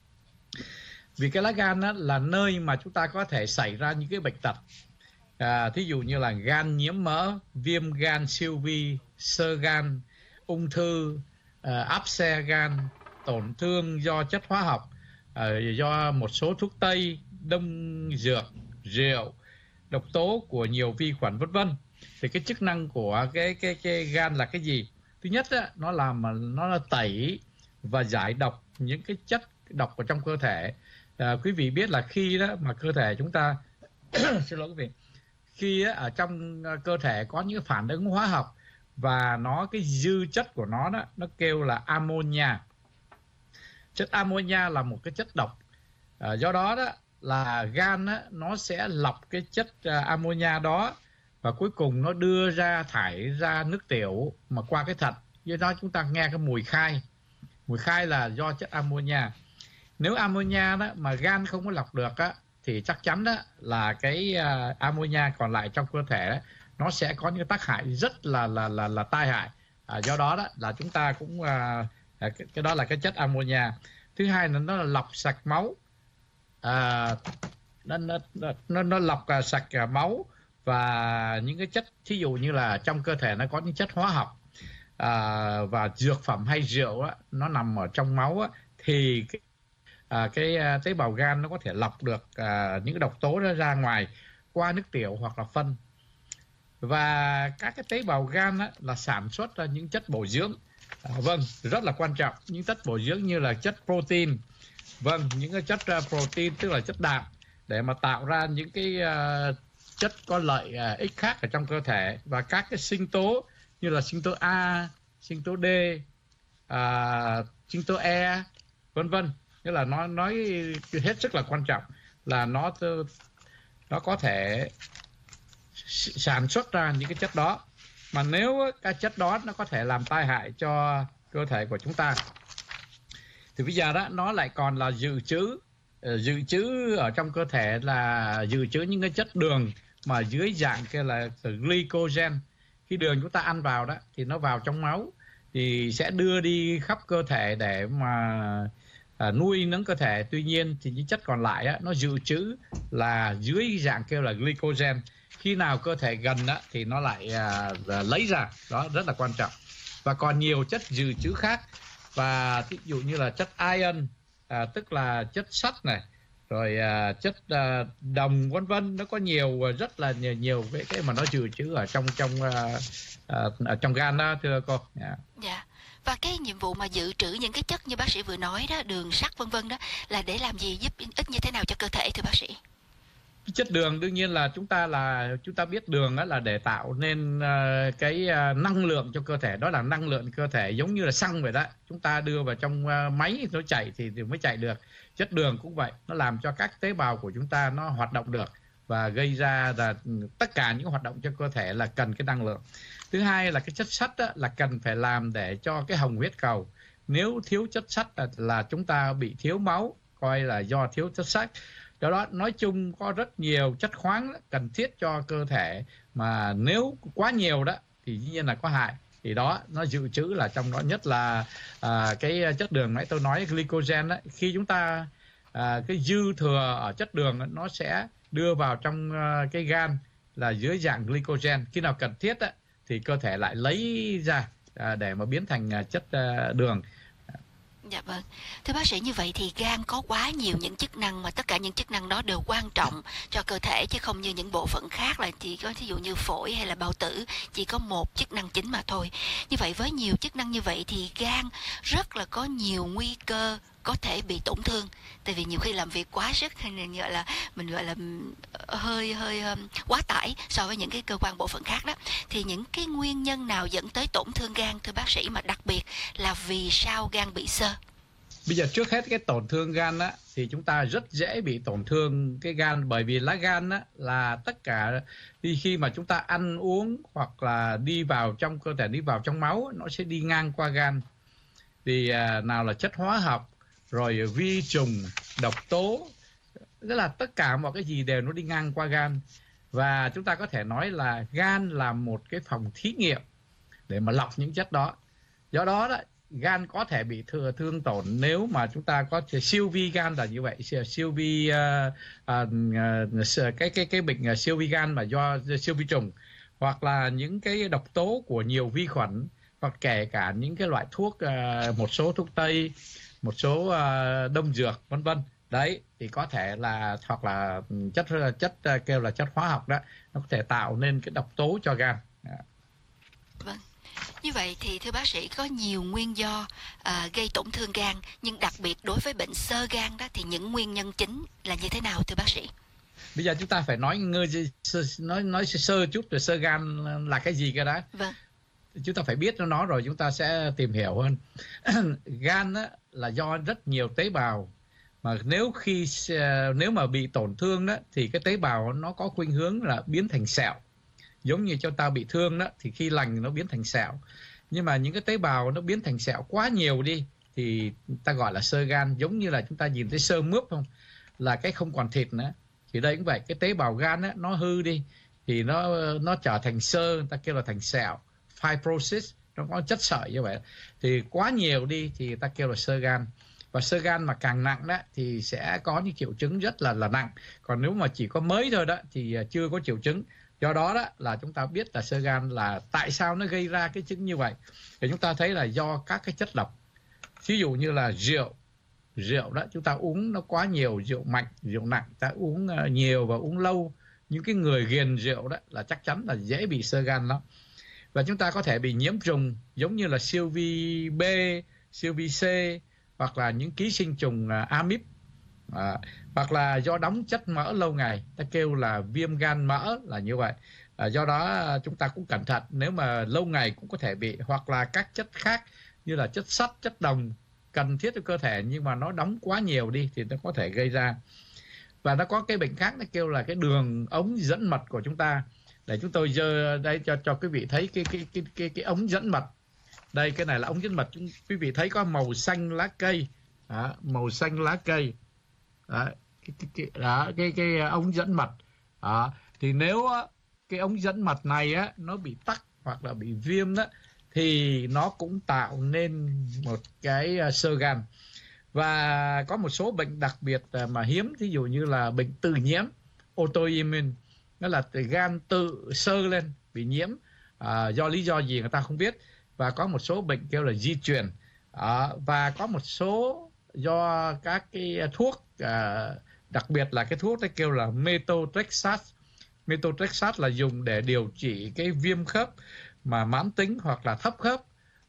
Vì cái lá gan đó là nơi mà chúng ta có thể xảy ra những cái bệnh tật. À, thí dụ như là gan nhiễm mỡ, viêm gan siêu vi, xơ gan, ung thư, uh, áp xe gan, tổn thương do chất hóa học, uh, do một số thuốc tây, đông dược, rượu, độc tố của nhiều vi khuẩn vân vân. Thì cái chức năng của cái cái cái gan là cái gì? Thứ nhất á, nó làm mà nó là tẩy và giải độc những cái chất độc ở trong cơ thể. À, quý vị biết là khi đó mà cơ thể chúng ta xin lỗi quý vị, khi á, ở trong cơ thể có những phản ứng hóa học và nó cái dư chất của nó đó, nó kêu là ammonia. Chất ammonia là một cái chất độc. À, do đó đó là gan á, nó sẽ lọc cái chất uh, ammonia đó, và cuối cùng nó đưa ra thải ra nước tiểu mà qua cái thận. Do đó chúng ta nghe cái mùi khai. Mùi khai là do chất ammonia. Nếu ammonia đó mà gan không có lọc được á, thì chắc chắn đó là cái uh, ammonia còn lại trong cơ thể đó, nó sẽ có những tác hại rất là là là là tai hại. À, do đó đó là chúng ta cũng uh, cái, cái đó là cái chất ammonia. Thứ hai là nó là lọc sạch máu. À, nó, nó, nó, nó lọc uh, sạch uh, máu và những cái chất, thí dụ như là trong cơ thể nó có những chất hóa học à, và dược phẩm hay rượu á, nó nằm ở trong máu á, thì cái, à, cái à, tế bào gan nó có thể lọc được à, những cái độc tố đó ra ngoài qua nước tiểu hoặc là phân. Và các cái tế bào gan á, là sản xuất ra những chất bổ dưỡng. À, vâng, rất là quan trọng. Những chất bổ dưỡng như là chất protein. Vâng, những cái chất uh, protein tức là chất đạm để mà tạo ra những cái uh, chất có lợi uh, ích khác ở trong cơ thể. Và các cái sinh tố như là sinh tố A, sinh tố D, uh, sinh tố E, vân vân. Nghĩa là nó nói hết sức là quan trọng là nó nó có thể sản xuất ra những cái chất đó. Mà nếu cái chất đó nó có thể làm tai hại cho cơ thể của chúng ta, thì bây giờ đó nó lại còn là dự trữ dự trữ ở trong cơ thể, là dự trữ những cái chất đường mà dưới dạng kia là glycogen. Khi đường chúng ta ăn vào đó thì nó vào trong máu thì sẽ đưa đi khắp cơ thể để mà à, nuôi nấng cơ thể. Tuy nhiên thì những chất còn lại á, nó dự trữ là dưới dạng kêu là glycogen. Khi nào cơ thể gần á, thì nó lại à, lấy ra. Đó rất là quan trọng. Và còn nhiều chất dự trữ khác. Và ví dụ như là chất iron, à, tức là chất sắt này, rồi à, chất à, đồng vân vân. Nó có nhiều, rất là nhiều, nhiều cái, cái mà nó dự trữ ở trong trong à, à, ở trong gan đó, thưa cô. Yeah. Dạ. Và cái nhiệm vụ mà dự trữ những cái chất như bác sĩ vừa nói đó, đường, sắt vân vân đó, là để làm gì, giúp ích như thế nào cho cơ thể thưa bác sĩ? Chất đường đương nhiên là chúng ta là chúng ta biết đường là để tạo nên uh, cái uh, năng lượng cho cơ thể. Đó là năng lượng cơ thể, giống như là xăng vậy đó. Chúng ta đưa vào trong uh, máy nó chạy thì, thì mới chạy được. Chất đường cũng vậy, nó làm cho các tế bào của chúng ta nó hoạt động được và gây ra là tất cả những hoạt động cho cơ thể là cần cái năng lượng. Thứ hai là cái chất sắt đó, là cần phải làm để cho cái hồng huyết cầu. Nếu thiếu chất sắt là, là chúng ta bị thiếu máu, coi là do thiếu chất sắt. Do đó nói chung có rất nhiều chất khoáng cần thiết cho cơ thể, mà nếu quá nhiều đó thì dĩ nhiên là có hại. Thì đó, nó dự trữ là trong đó nhất là à, cái chất đường nãy tôi nói glycogen đó. Khi chúng ta à, cái dư thừa ở chất đường đó, nó sẽ đưa vào trong uh, cái gan là dưới dạng glycogen. Khi nào cần thiết á, thì cơ thể lại lấy ra uh, để mà biến thành uh, chất uh, đường. Dạ vâng. Thưa bác sĩ, như vậy thì gan có quá nhiều những chức năng mà tất cả những chức năng đó đều quan trọng cho cơ thể, chứ không như những bộ phận khác là chỉ có thí dụ như phổi hay là bao tử chỉ có một chức năng chính mà thôi. Như vậy với nhiều chức năng như vậy thì gan rất là có nhiều nguy cơ có thể bị tổn thương, tại vì nhiều khi làm việc quá sức hay là gọi là mình gọi là hơi hơi um, quá tải so với những cái cơ quan bộ phận khác đó. Thì những cái nguyên nhân nào dẫn tới tổn thương gan thưa bác sĩ, mà đặc biệt là vì sao gan bị xơ? Bây giờ trước hết cái tổn thương gan á, thì chúng ta rất dễ bị tổn thương cái gan, bởi vì lá gan á, là tất cả đi khi mà chúng ta ăn uống hoặc là đi vào trong cơ thể, đi vào trong máu, nó sẽ đi ngang qua gan. Thì à, nào là chất hóa học, rồi vi trùng, độc tố, tức là tất cả mọi cái gì đều nó đi ngang qua gan. Và chúng ta có thể nói là gan là một cái phòng thí nghiệm để mà lọc những chất đó. Do đó, đó gan có thể bị thừa thương tổn nếu mà chúng ta có siêu vi gan là như vậy, siêu vi uh, uh, cái cái cái bệnh siêu vi gan mà do siêu vi trùng, hoặc là những cái độc tố của nhiều vi khuẩn, hoặc kể cả những cái loại thuốc, uh, một số thuốc tây, một số uh, đông dược vân vân. Đấy thì có thể là, hoặc là chất chất uh, kêu là chất hóa học đó, nó có thể tạo nên cái độc tố cho gan. Vâng. Như vậy thì thưa bác sĩ, có nhiều nguyên do uh, gây tổn thương gan, nhưng đặc biệt đối với bệnh xơ gan đó thì những nguyên nhân chính là như thế nào thưa bác sĩ? Bây giờ chúng ta phải nói nói nói sơ chút về xơ gan là cái gì cái đó. Vâng. Chúng ta phải biết nó rồi chúng ta sẽ tìm hiểu hơn. Gan á, là do rất nhiều tế bào, mà nếu khi nếu mà bị tổn thương đó thì cái tế bào nó có khuynh hướng là biến thành sẹo. Giống như chúng ta bị thương đó thì khi lành nó biến thành sẹo. Nhưng mà những cái tế bào nó biến thành sẹo quá nhiều đi thì ta gọi là xơ gan. Giống như là chúng ta nhìn thấy xơ mướp không, là cái không còn thịt nữa. Thì đây cũng vậy, cái tế bào gan á, nó hư đi thì nó nó trở thành xơ, ta kêu là thành sẹo, fibrosis, nó có chất sợi như vậy. Thì quá nhiều đi thì ta kêu là xơ gan. Và xơ gan mà càng nặng đó thì sẽ có những triệu chứng rất là là nặng. Còn nếu mà chỉ có mới thôi đó thì chưa có triệu chứng. Do đó đó là chúng ta biết là xơ gan là tại sao nó gây ra cái chứng như vậy. Thì chúng ta thấy là do các cái chất độc. Ví dụ như là rượu, rượu đó chúng ta uống nó quá nhiều, rượu mạnh, rượu nặng, ta uống nhiều và uống lâu, những cái người ghiền rượu đó là chắc chắn là dễ bị xơ gan lắm. Và chúng ta có thể bị nhiễm trùng giống như là siêu vi B, siêu vi C, hoặc là những ký sinh trùng uh, amip, à, hoặc là do đóng chất mỡ lâu ngày, ta kêu là viêm gan mỡ là như vậy. À, do đó chúng ta cũng cẩn thận, nếu mà lâu ngày cũng có thể bị, hoặc là các chất khác như là chất sắt, chất đồng cần thiết cho cơ thể nhưng mà nó đóng quá nhiều đi thì nó có thể gây ra. Và nó có cái bệnh khác nó kêu là cái đường ống dẫn mật của chúng ta. Để chúng tôi giơ đây cho cho quý vị thấy cái cái cái cái cái ống dẫn mật. Đây, cái này là ống dẫn mật, quý vị thấy có màu xanh lá cây, đó, màu xanh lá cây. Đó, cái cái cái đó, cái cái ống dẫn mật. Đó, thì nếu cái ống dẫn mật này á nó bị tắc hoặc là bị viêm đó thì nó cũng tạo nên một cái xơ gan. Và có một số bệnh đặc biệt mà hiếm, ví dụ như là bệnh tự nhiễm, autoimmune, đó là gan tự xơ lên, bị nhiễm à, do lý do gì người ta không biết. Và có một số bệnh kêu là di truyền, à, và có một số do các cái thuốc, à, đặc biệt là cái thuốc đó kêu là methotrexate. Methotrexate là dùng để điều trị cái viêm khớp mà mãn tính hoặc là thấp khớp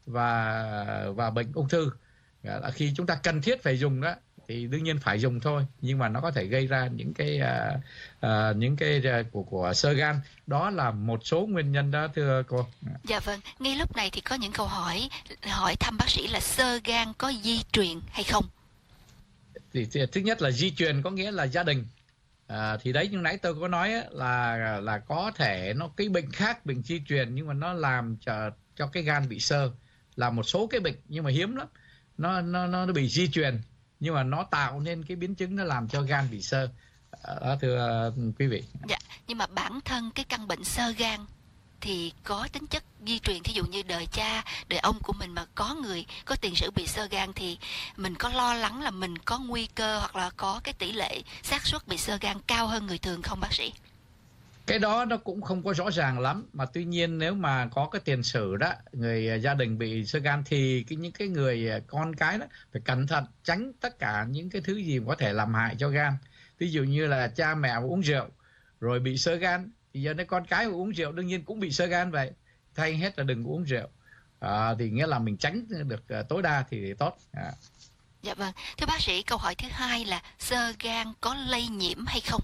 và và bệnh ung thư. À, khi chúng ta cần thiết phải dùng đó thì đương nhiên phải dùng thôi, nhưng mà nó có thể gây ra những cái uh, uh, những cái uh, của của xơ gan. Đó là một số nguyên nhân đó thưa cô. Dạ vâng, ngay lúc này thì có những câu hỏi hỏi thăm bác sĩ là xơ gan có di truyền hay không? Thì, thì thứ nhất là di truyền có nghĩa là gia đình. À, thì đấy, như nãy tôi có nói á, là là có thể nó cái bệnh khác, bệnh di truyền nhưng mà nó làm cho cho cái gan bị xơ, là một số cái bệnh nhưng mà hiếm lắm. Nó nó nó bị di truyền nhưng mà nó tạo nên cái biến chứng nó làm cho gan bị xơ. Đó, thưa uh, quý vị. Dạ, nhưng mà bản thân cái căn bệnh xơ gan thì có tính chất di truyền, thí dụ như đời cha, đời ông của mình mà có người có tiền sử bị xơ gan thì mình có lo lắng là mình có nguy cơ hoặc là có cái tỷ lệ xác suất bị xơ gan cao hơn người thường không bác sĩ? Cái đó nó cũng không có rõ ràng lắm, mà tuy nhiên nếu mà có cái tiền sử đó, người gia đình bị xơ gan thì cái những cái người con cái đó phải cẩn thận tránh tất cả những cái thứ gì có thể làm hại cho gan. Ví dụ như là cha mẹ uống rượu rồi bị xơ gan thì giờ này con cái uống rượu đương nhiên cũng bị xơ gan vậy. Thay hết là đừng uống rượu. À, thì nghĩa là mình tránh được uh, tối đa thì tốt. À. Dạ vâng. Thưa bác sĩ, câu hỏi thứ hai là xơ gan có lây nhiễm hay không?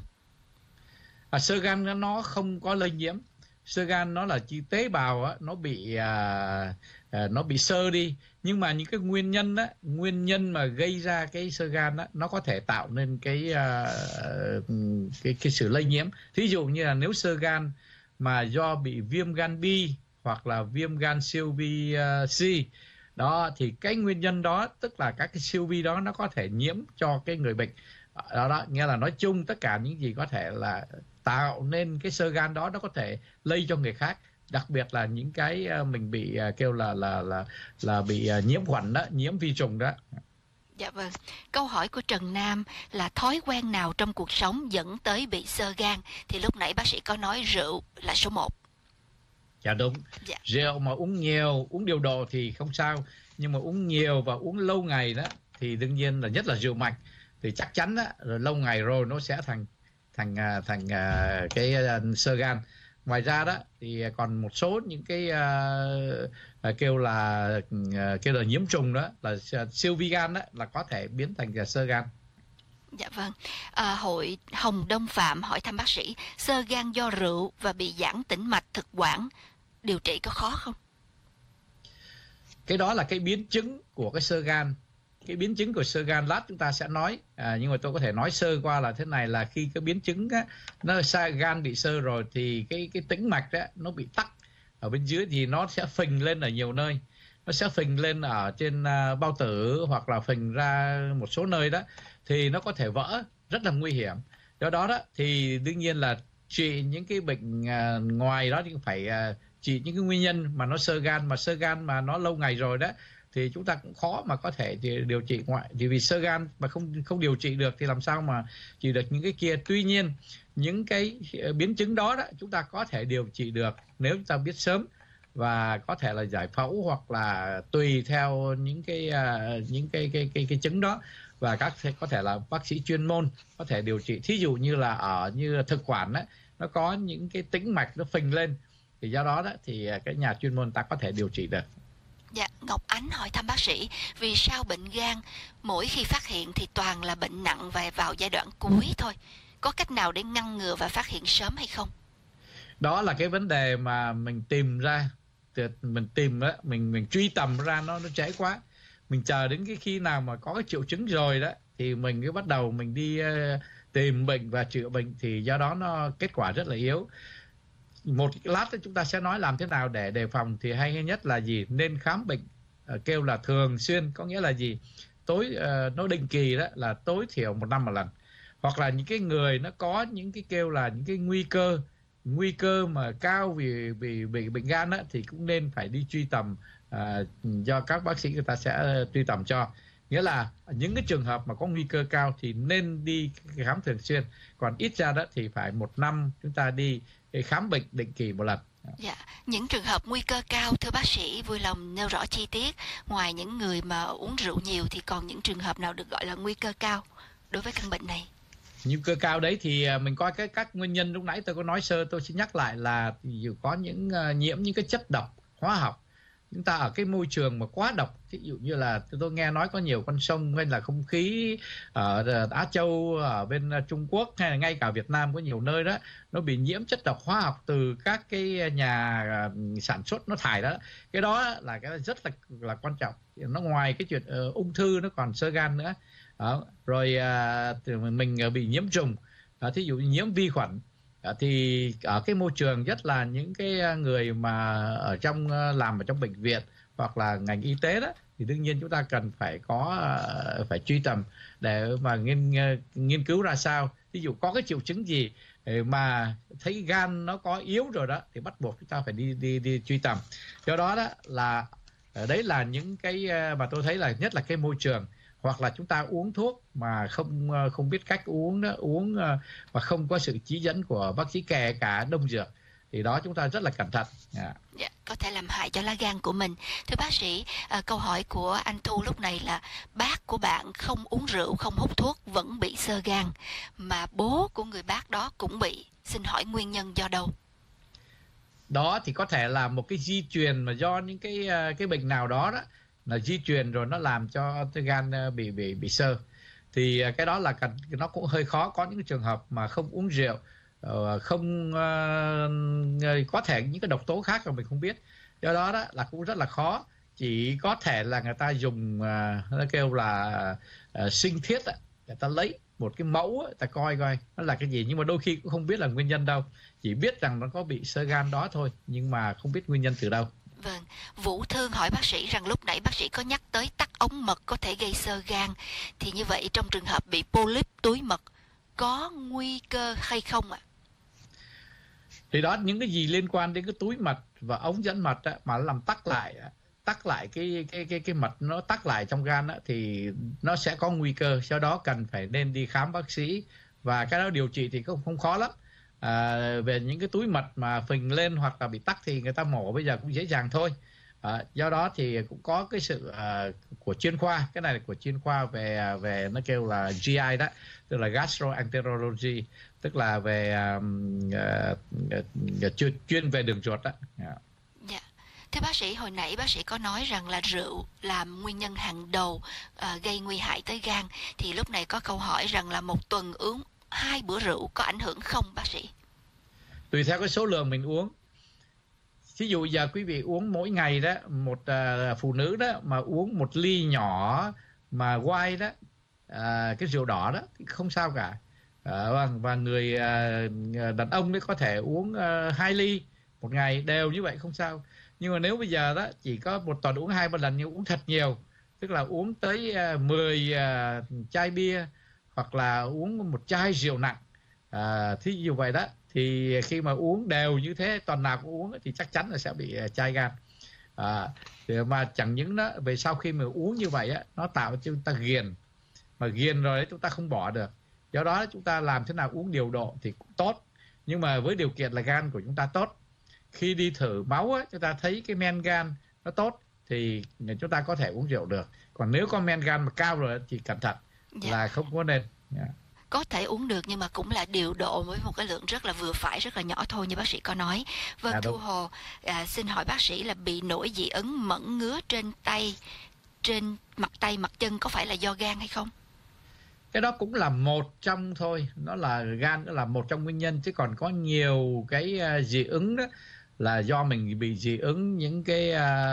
À, xơ gan nó không có lây nhiễm. Xơ gan nó là chỉ tế bào á, nó bị à, à, nó bị xơ đi, nhưng mà những cái nguyên nhân á, nguyên nhân mà gây ra cái xơ gan á, nó có thể tạo nên cái à, cái cái sự lây nhiễm. Thí dụ như là nếu xơ gan mà do bị viêm gan B hoặc là viêm gan siêu vi C đó, thì cái nguyên nhân đó tức là các cái siêu vi đó nó có thể nhiễm cho cái người bệnh. Đó, đó nghĩa là nói chung tất cả những gì có thể là tạo nên cái xơ gan đó nó có thể lây cho người khác, đặc biệt là những cái mình bị kêu là là là là bị nhiễm khuẩn đó, nhiễm vi trùng đó. Dạ vâng. Câu hỏi của Trần Nam là thói quen nào trong cuộc sống dẫn tới bị xơ gan? Thì lúc nãy bác sĩ có nói rượu là số một. Dạ đúng. Dạ. Rượu mà uống nhiều, uống điều độ thì không sao, nhưng mà uống nhiều và uống lâu ngày đó thì đương nhiên là nhất là rượu mạnh thì chắc chắn đó, rồi lâu ngày rồi nó sẽ thành thành thành uh, cái uh, xơ gan. Ngoài ra đó thì còn một số những cái uh, uh, kêu là uh, kêu là nhiễm trùng đó là siêu vi gan đó là có thể biến thành uh, xơ gan. Dạ vâng. À, hội Hồng Đông Phạm hỏi thăm bác sĩ, xơ gan do rượu và bị giãn tĩnh mạch thực quản điều trị có khó không? Cái đó là cái biến chứng của cái xơ gan. Cái biến chứng của xơ gan lát chúng ta sẽ nói, à, nhưng mà tôi có thể nói sơ qua là thế này, là khi cái biến chứng á, nó xa gan bị xơ rồi thì cái cái tĩnh mạch đó nó bị tắc ở bên dưới thì nó sẽ phình lên ở nhiều nơi, nó sẽ phình lên ở trên uh, bao tử hoặc là phình ra một số nơi đó thì nó có thể vỡ, rất là nguy hiểm. Do đó đó thì đương nhiên là trị những cái bệnh uh, ngoài đó thì phải uh, trị những cái nguyên nhân mà nó xơ gan, mà xơ gan mà nó lâu ngày rồi đó thì chúng ta cũng khó mà có thể điều trị ngoại, thì vì xơ gan mà không không điều trị được thì làm sao mà trị được những cái kia. Tuy nhiên những cái biến chứng đó đó chúng ta có thể điều trị được nếu chúng ta biết sớm và có thể là giải phẫu hoặc là tùy theo những cái uh, những cái cái cái cái chứng đó, và các có thể là bác sĩ chuyên môn có thể điều trị. Thí dụ như là ở như thực quản á, nó có những cái tĩnh mạch nó phình lên thì do đó đó thì cái nhà chuyên môn ta có thể điều trị được. Dạ, Ngọc Ánh hỏi thăm bác sĩ, vì sao bệnh gan mỗi khi phát hiện thì toàn là bệnh nặng và vào giai đoạn cuối thôi? Có cách nào để ngăn ngừa và phát hiện sớm hay không? Đó là cái vấn đề mà mình tìm ra, mình tìm đó, mình mình truy tầm ra nó nó trễ quá. Mình chờ đến cái khi nào mà có cái triệu chứng rồi đó thì mình mới bắt đầu mình đi uh, tìm bệnh và chữa bệnh, thì do đó nó kết quả rất là yếu. Một lát chúng ta sẽ nói làm thế nào để đề phòng. Thì hay nhất là gì? Nên khám bệnh uh, kêu là thường xuyên, có nghĩa là gì? Tối uh, nó định kỳ đó là tối thiểu một năm một lần. Hoặc là những cái người nó có những cái kêu là những cái nguy cơ nguy cơ mà cao vì bị bị bệnh gan đó, thì cũng nên phải đi truy tầm, uh, do các bác sĩ người ta sẽ uh, truy tầm cho. Nghĩa là những cái trường hợp mà có nguy cơ cao thì nên đi khám thường xuyên. Còn ít ra đó thì phải một năm chúng ta đi khám bệnh định kỳ một lần. Dạ, những trường hợp nguy cơ cao thưa bác sĩ vui lòng nêu rõ chi tiết. Ngoài những người mà uống rượu nhiều thì còn những trường hợp nào được gọi là nguy cơ cao đối với căn bệnh này? Nguy cơ cao đấy thì mình coi cái các nguyên nhân lúc nãy tôi có nói sơ, tôi xin nhắc lại là dù có những uh, nhiễm những cái chất độc hóa học, chúng ta ở cái môi trường mà quá độc, ví dụ như là tôi nghe nói có nhiều con sông hay là không khí ở Á Châu, ở bên Trung Quốc hay là ngay cả Việt Nam có nhiều nơi đó nó bị nhiễm chất độc hóa học từ các cái nhà sản xuất nó thải đó. Cái đó là cái rất là là quan trọng. Nó ngoài cái chuyện uh, ung thư nó còn xơ gan nữa. Đó. Rồi uh, mình bị nhiễm trùng, uh, thí dụ như nhiễm vi khuẩn. À, thì ở cái môi trường nhất là những cái người mà ở trong làm ở trong bệnh viện hoặc là ngành y tế đó, thì đương nhiên chúng ta cần phải có phải truy tầm để mà nghiên nghiên cứu ra sao ví dụ có cái triệu chứng gì mà thấy gan nó có yếu rồi đó thì bắt buộc chúng ta phải đi đi đi truy tầm. Do đó đó là đấy là những cái mà tôi thấy là nhất là cái môi trường, hoặc là chúng ta uống thuốc mà không không biết cách uống đó, uống mà không có sự chỉ dẫn của bác sĩ, kể cả đông dược, thì đó chúng ta rất là cẩn thận. Yeah. Dạ, có thể làm hại cho lá gan của mình. Thưa bác sĩ, à, câu hỏi của anh Thu lúc này là bác của bạn không uống rượu, không hút thuốc, vẫn bị xơ gan, mà bố của người bác đó cũng bị. Xin hỏi nguyên nhân do đâu? Đó thì có thể là một cái di truyền mà do những cái cái bệnh nào đó đó là di truyền rồi nó làm cho cái gan bị bị bị xơ. Thì cái đó là cần, nó cũng hơi khó. Có những trường hợp mà không uống rượu, không uh, có thể những cái độc tố khác mà mình không biết. Do đó đó là cũng rất là khó. Chỉ có thể là người ta dùng uh, nó kêu là uh, sinh thiết á, người ta lấy một cái mẫu á, người ta coi coi nó là cái gì, nhưng mà đôi khi cũng không biết là nguyên nhân đâu, chỉ biết rằng nó có bị xơ gan đó thôi, nhưng mà không biết nguyên nhân từ đâu. Vâng, Vũ Thương hỏi bác sĩ rằng lúc nãy bác sĩ có nhắc tới tắc ống mật có thể gây xơ gan, thì như vậy trong trường hợp bị polyp túi mật có nguy cơ hay không ạ? À? Thì đó, những cái gì liên quan đến cái túi mật và ống dẫn mật á, mà nó làm tắc lại tắc lại cái cái cái cái mật nó tắc lại trong gan á, thì nó sẽ có nguy cơ. Do đó cần phải nên đi khám bác sĩ, và cái đó điều trị thì cũng không khó lắm. À, về những cái túi mật mà phình lên hoặc là bị tắc thì người ta mổ bây giờ cũng dễ dàng thôi. À, do đó thì cũng có cái sự uh, của chuyên khoa, cái này là của chuyên khoa về về nó kêu là giê i đó, tức là gastroenterology, tức là về um, uh, uh, chuyên chuyên về đường ruột đó. Yeah. Dạ. Thưa bác sĩ, hồi nãy bác sĩ có nói rằng là rượu làm nguyên nhân hàng đầu uh, gây nguy hại tới gan, thì lúc này có câu hỏi rằng là một tuần uống hai bữa rượu có ảnh hưởng không bác sĩ? Tùy theo cái số lượng mình uống. Ví dụ giờ quý vị uống mỗi ngày đó, một uh, phụ nữ đó mà uống một ly nhỏ mà white đó, uh, cái rượu đỏ đó thì không sao cả. Uh, và người uh, đàn ông đấy có thể uống uh, hai ly một ngày đều như vậy không sao. Nhưng mà nếu bây giờ đó chỉ có một tuần uống hai ba lần nhưng uống thật nhiều, tức là uống tới uh, mười uh, chai bia hoặc là uống một chai rượu nặng, uh, thí dụ vậy đó, thì khi mà uống đều như thế, tuần nào cũng uống thì chắc chắn là sẽ bị chai gan. À, mà chẳng những đó, về sau khi mà uống như vậy á, nó tạo cho chúng ta ghiền, mà ghiền rồi đấy chúng ta không bỏ được. Do đó chúng ta làm thế nào uống điều độ thì cũng tốt, nhưng mà với điều kiện là gan của chúng ta tốt. Khi đi thử máu á, chúng ta thấy cái men gan nó tốt thì chúng ta có thể uống rượu được. Còn nếu có men gan mà cao rồi thì cẩn thận, dạ, là không có nên. Yeah. Có thể uống được nhưng mà cũng là điều độ với một cái lượng rất là vừa phải, rất là nhỏ thôi như bác sĩ có nói. Vâng, à, Thu Hồ, à, xin hỏi bác sĩ là bị nổi dị ứng mẩn ngứa trên tay, trên mặt tay, mặt chân có phải là do gan hay không? Cái đó cũng là một trong thôi, nó là gan, nó là một trong nguyên nhân, chứ còn có nhiều cái uh, dị ứng đó là do mình bị dị ứng những cái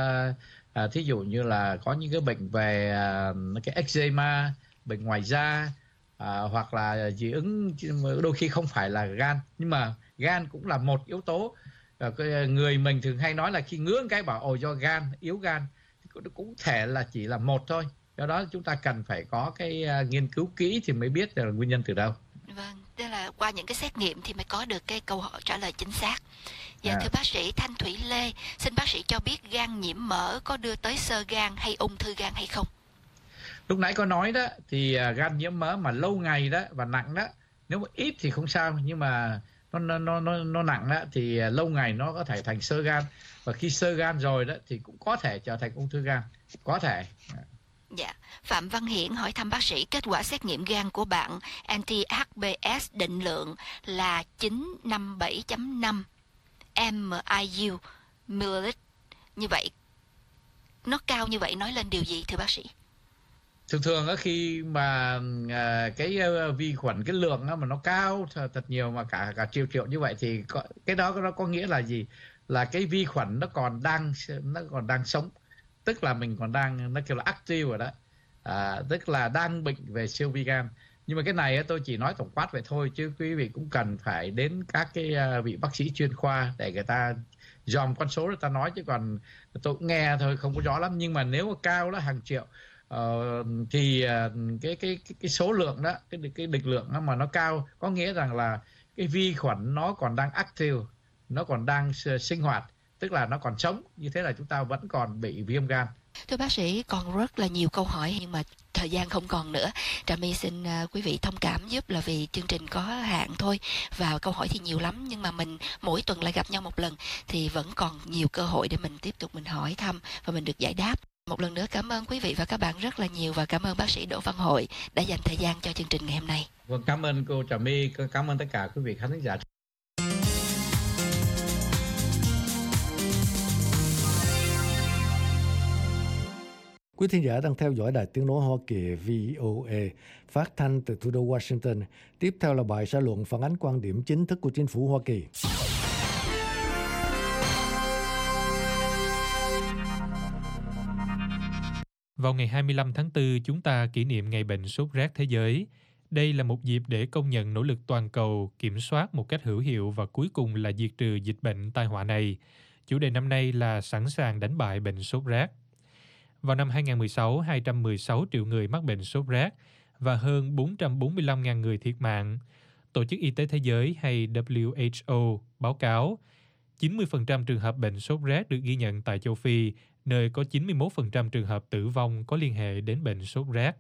uh, uh, thí dụ như là có những cái bệnh về uh, cái eczema, bệnh ngoài da, À, hoặc là dị ứng đôi khi không phải là gan, nhưng mà gan cũng là một yếu tố. À, người mình thường hay nói là khi ngứa cái bảo ồ do gan, yếu gan, thì cũng thể là chỉ là một thôi. Do đó chúng ta cần phải có cái uh, nghiên cứu kỹ thì mới biết là nguyên nhân từ đâu. Vâng, tức là qua những cái xét nghiệm thì mới có được cái câu hỏi trả lời chính xác. Dạ, à. Thưa bác sĩ, Thanh Thủy Lê, xin bác sĩ cho biết gan nhiễm mỡ có đưa tới xơ gan hay ung thư gan hay không? Lúc nãy có nói đó, thì gan nhiễm mỡ mà lâu ngày đó và nặng đó, nếu mà ít thì không sao, nhưng mà nó nó nó nó nặng đó thì lâu ngày nó có thể thành xơ gan, và khi xơ gan rồi đó thì cũng có thể trở thành ung thư gan, có thể. Dạ, Phạm Văn Hiển hỏi thăm bác sĩ kết quả xét nghiệm gan của bạn anti-hát bê ét định lượng là chín trăm năm mươi bảy phẩy năm em i u ml. Như vậy nó cao như vậy nói lên điều gì thưa bác sĩ? Thường thường á, khi mà à, cái uh, vi khuẩn, cái lượng á, mà nó cao thật, thật nhiều mà cả cả triệu triệu như vậy thì có, cái đó nó có nghĩa là gì? Là cái vi khuẩn nó còn đang nó còn đang sống, tức là mình còn đang, nó kêu là active rồi đó, à, tức là đang bệnh về siêu vi gan. Nhưng mà cái này á, tôi chỉ nói tổng quát vậy thôi, chứ quý vị cũng cần phải đến các cái uh, vị bác sĩ chuyên khoa để người ta dòm con số người ta nói, chứ còn tôi cũng nghe thôi không có rõ lắm. Nhưng mà nếu mà cao đó hàng triệu, uh, thì uh, cái cái cái cái số lượng đó, cái cái địch lượng đó mà nó cao, có nghĩa rằng là cái vi khuẩn nó còn đang active, nó còn đang sinh hoạt, tức là nó còn sống, như thế là chúng ta vẫn còn bị viêm gan. Thưa bác sĩ, còn rất là nhiều câu hỏi nhưng mà thời gian không còn nữa. Trà My xin uh, quý vị thông cảm giúp, là vì chương trình có hạn thôi và câu hỏi thì nhiều lắm, nhưng mà mình mỗi tuần lại gặp nhau một lần thì vẫn còn nhiều cơ hội để mình tiếp tục mình hỏi thăm và mình được giải đáp. Một lần nữa cảm ơn quý vị và các bạn rất là nhiều, và cảm ơn bác sĩ Đỗ Văn Hội đã dành thời gian cho chương trình ngày hôm nay. Vâng, cảm ơn cô Trà My, cảm ơn tất cả quý vị khán thính giả. Quý thính giả đang theo dõi Đài Tiếng nói Hoa Kỳ V O A phát thanh từ thủ đô Washington. Tiếp theo là bài xã luận phản ánh quan điểm chính thức của chính phủ Hoa Kỳ. Vào ngày hai mươi lăm tháng tư, chúng ta kỷ niệm Ngày bệnh sốt rét thế giới. Đây là một dịp để công nhận nỗ lực toàn cầu kiểm soát một cách hữu hiệu và cuối cùng là diệt trừ dịch bệnh tai họa này. Chủ đề năm nay là sẵn sàng đánh bại bệnh sốt rét. Vào năm hai nghìn không trăm mười sáu, hai trăm mười sáu triệu người mắc bệnh sốt rét và hơn bốn trăm bốn mươi lăm nghìn người thiệt mạng. Tổ chức Y tế Thế giới hay W H O báo cáo chín mươi phần trăm trường hợp bệnh sốt rét được ghi nhận tại châu Phi, nơi có chín mươi mốt phần trăm trường hợp tử vong có liên hệ đến bệnh sốt rét.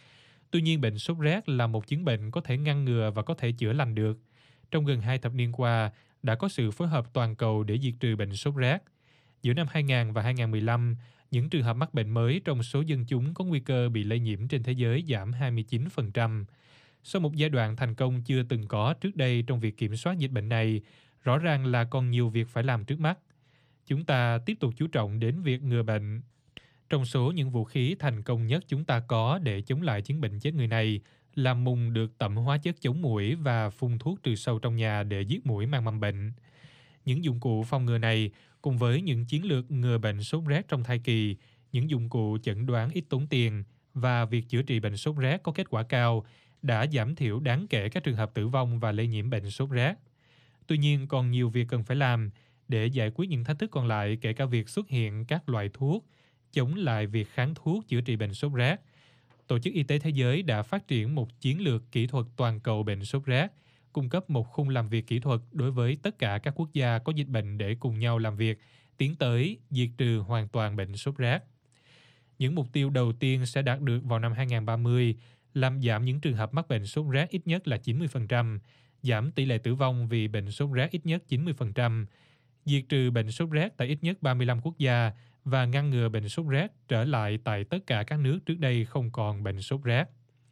Tuy nhiên, bệnh sốt rét là một chứng bệnh có thể ngăn ngừa và có thể chữa lành được. Trong gần hai thập niên qua, đã có sự phối hợp toàn cầu để diệt trừ bệnh sốt rét. Giữa năm hai nghìn và hai nghìn không trăm mười lăm, những trường hợp mắc bệnh mới trong số dân chúng có nguy cơ bị lây nhiễm trên thế giới giảm hai mươi chín phần trăm. Sau một giai đoạn thành công chưa từng có trước đây trong việc kiểm soát dịch bệnh này, rõ ràng là còn nhiều việc phải làm trước mắt. Chúng ta tiếp tục chú trọng đến việc ngừa bệnh. Trong số những vũ khí thành công nhất chúng ta có để chống lại chứng bệnh chết người này là mùng được tẩm hóa chất chống muỗi và phun thuốc trừ sâu trong nhà để giết muỗi mang mầm bệnh. Những dụng cụ phòng ngừa này cùng với những chiến lược ngừa bệnh sốt rét trong thai kỳ, những dụng cụ chẩn đoán ít tốn tiền và việc chữa trị bệnh sốt rét có kết quả cao đã giảm thiểu đáng kể các trường hợp tử vong và lây nhiễm bệnh sốt rét. Tuy nhiên, còn nhiều việc cần phải làm để giải quyết những thách thức còn lại, kể cả việc xuất hiện các loại thuốc chống lại việc kháng thuốc chữa trị bệnh sốt rét. Tổ chức Y tế Thế giới đã phát triển một chiến lược kỹ thuật toàn cầu bệnh sốt rét, cung cấp một khung làm việc kỹ thuật đối với tất cả các quốc gia có dịch bệnh để cùng nhau làm việc, tiến tới diệt trừ hoàn toàn bệnh sốt rét. Những mục tiêu đầu tiên sẽ đạt được vào năm hai nghìn không trăm ba mươi, làm giảm những trường hợp mắc bệnh sốt rét ít nhất là chín mươi phần trăm, giảm tỷ lệ tử vong vì bệnh sốt rét ít nhất chín mươi phần trăm, diệt trừ bệnh sốt rét tại ít nhất ba mươi lăm quốc gia và ngăn ngừa bệnh sốt rét trở lại tại tất cả các nước trước đây không còn bệnh sốt rét.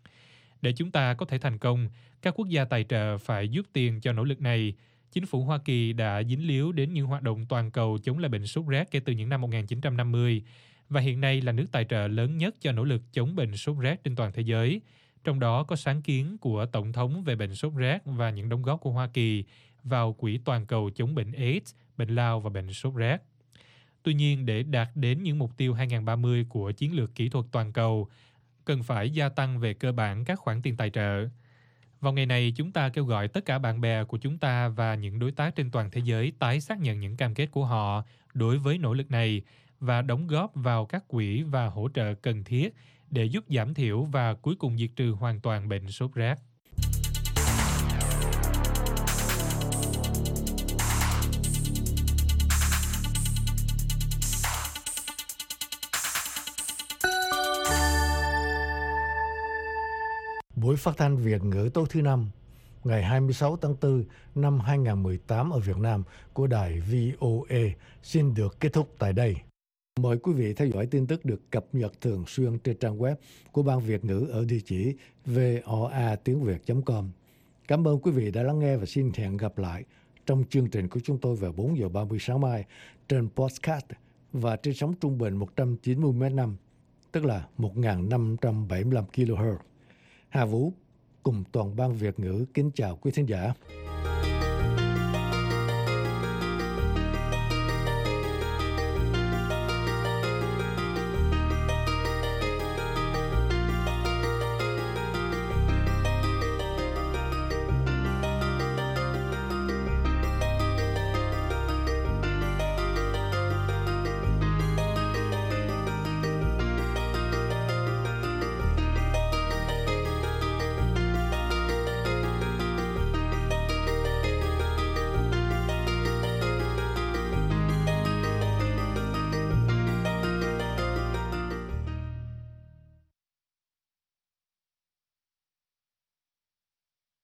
Để chúng ta có thể thành công, các quốc gia tài trợ phải giúp tiền cho nỗ lực này. Chính phủ Hoa Kỳ đã dính líu đến những hoạt động toàn cầu chống lại bệnh sốt rét kể từ những năm một nghìn chín trăm năm mươi và hiện nay là nước tài trợ lớn nhất cho nỗ lực chống bệnh sốt rét trên toàn thế giới. Trong đó có sáng kiến của Tổng thống về bệnh sốt rét và những đóng góp của Hoa Kỳ vào Quỹ toàn cầu chống bệnh AIDS, bệnh lao và bệnh sốt rét. Tuy nhiên, để đạt đến những mục tiêu hai nghìn không trăm ba mươi của chiến lược kỹ thuật toàn cầu, cần phải gia tăng về cơ bản các khoản tiền tài trợ. Vào ngày này, chúng ta kêu gọi tất cả bạn bè của chúng ta và những đối tác trên toàn thế giới tái xác nhận những cam kết của họ đối với nỗ lực này và đóng góp vào các quỹ và hỗ trợ cần thiết để giúp giảm thiểu và cuối cùng diệt trừ hoàn toàn bệnh sốt rét. Buổi phát thanh Việt ngữ tối thứ năm, ngày hai mươi sáu tháng tư năm hai nghìn không trăm mười tám ở Việt Nam của đài V O A xin được kết thúc tại đây. Mời quý vị theo dõi tin tức được cập nhật thường xuyên trên trang web của Ban Việt ngữ ở địa chỉ voa tiếng việt chấm com. Cảm ơn quý vị đã lắng nghe và xin hẹn gặp lại trong chương trình của chúng tôi vào bốn giờ ba mươi sáng mai trên podcast và trên sóng trung bình một trăm chín mươi mét năm, tức là một nghìn năm trăm bảy mươi lăm ki lô héc. Hà Vũ cùng toàn ban Việt ngữ kính chào quý thính giả.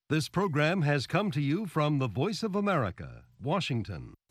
This program has come to you from the Voice of America, Washington.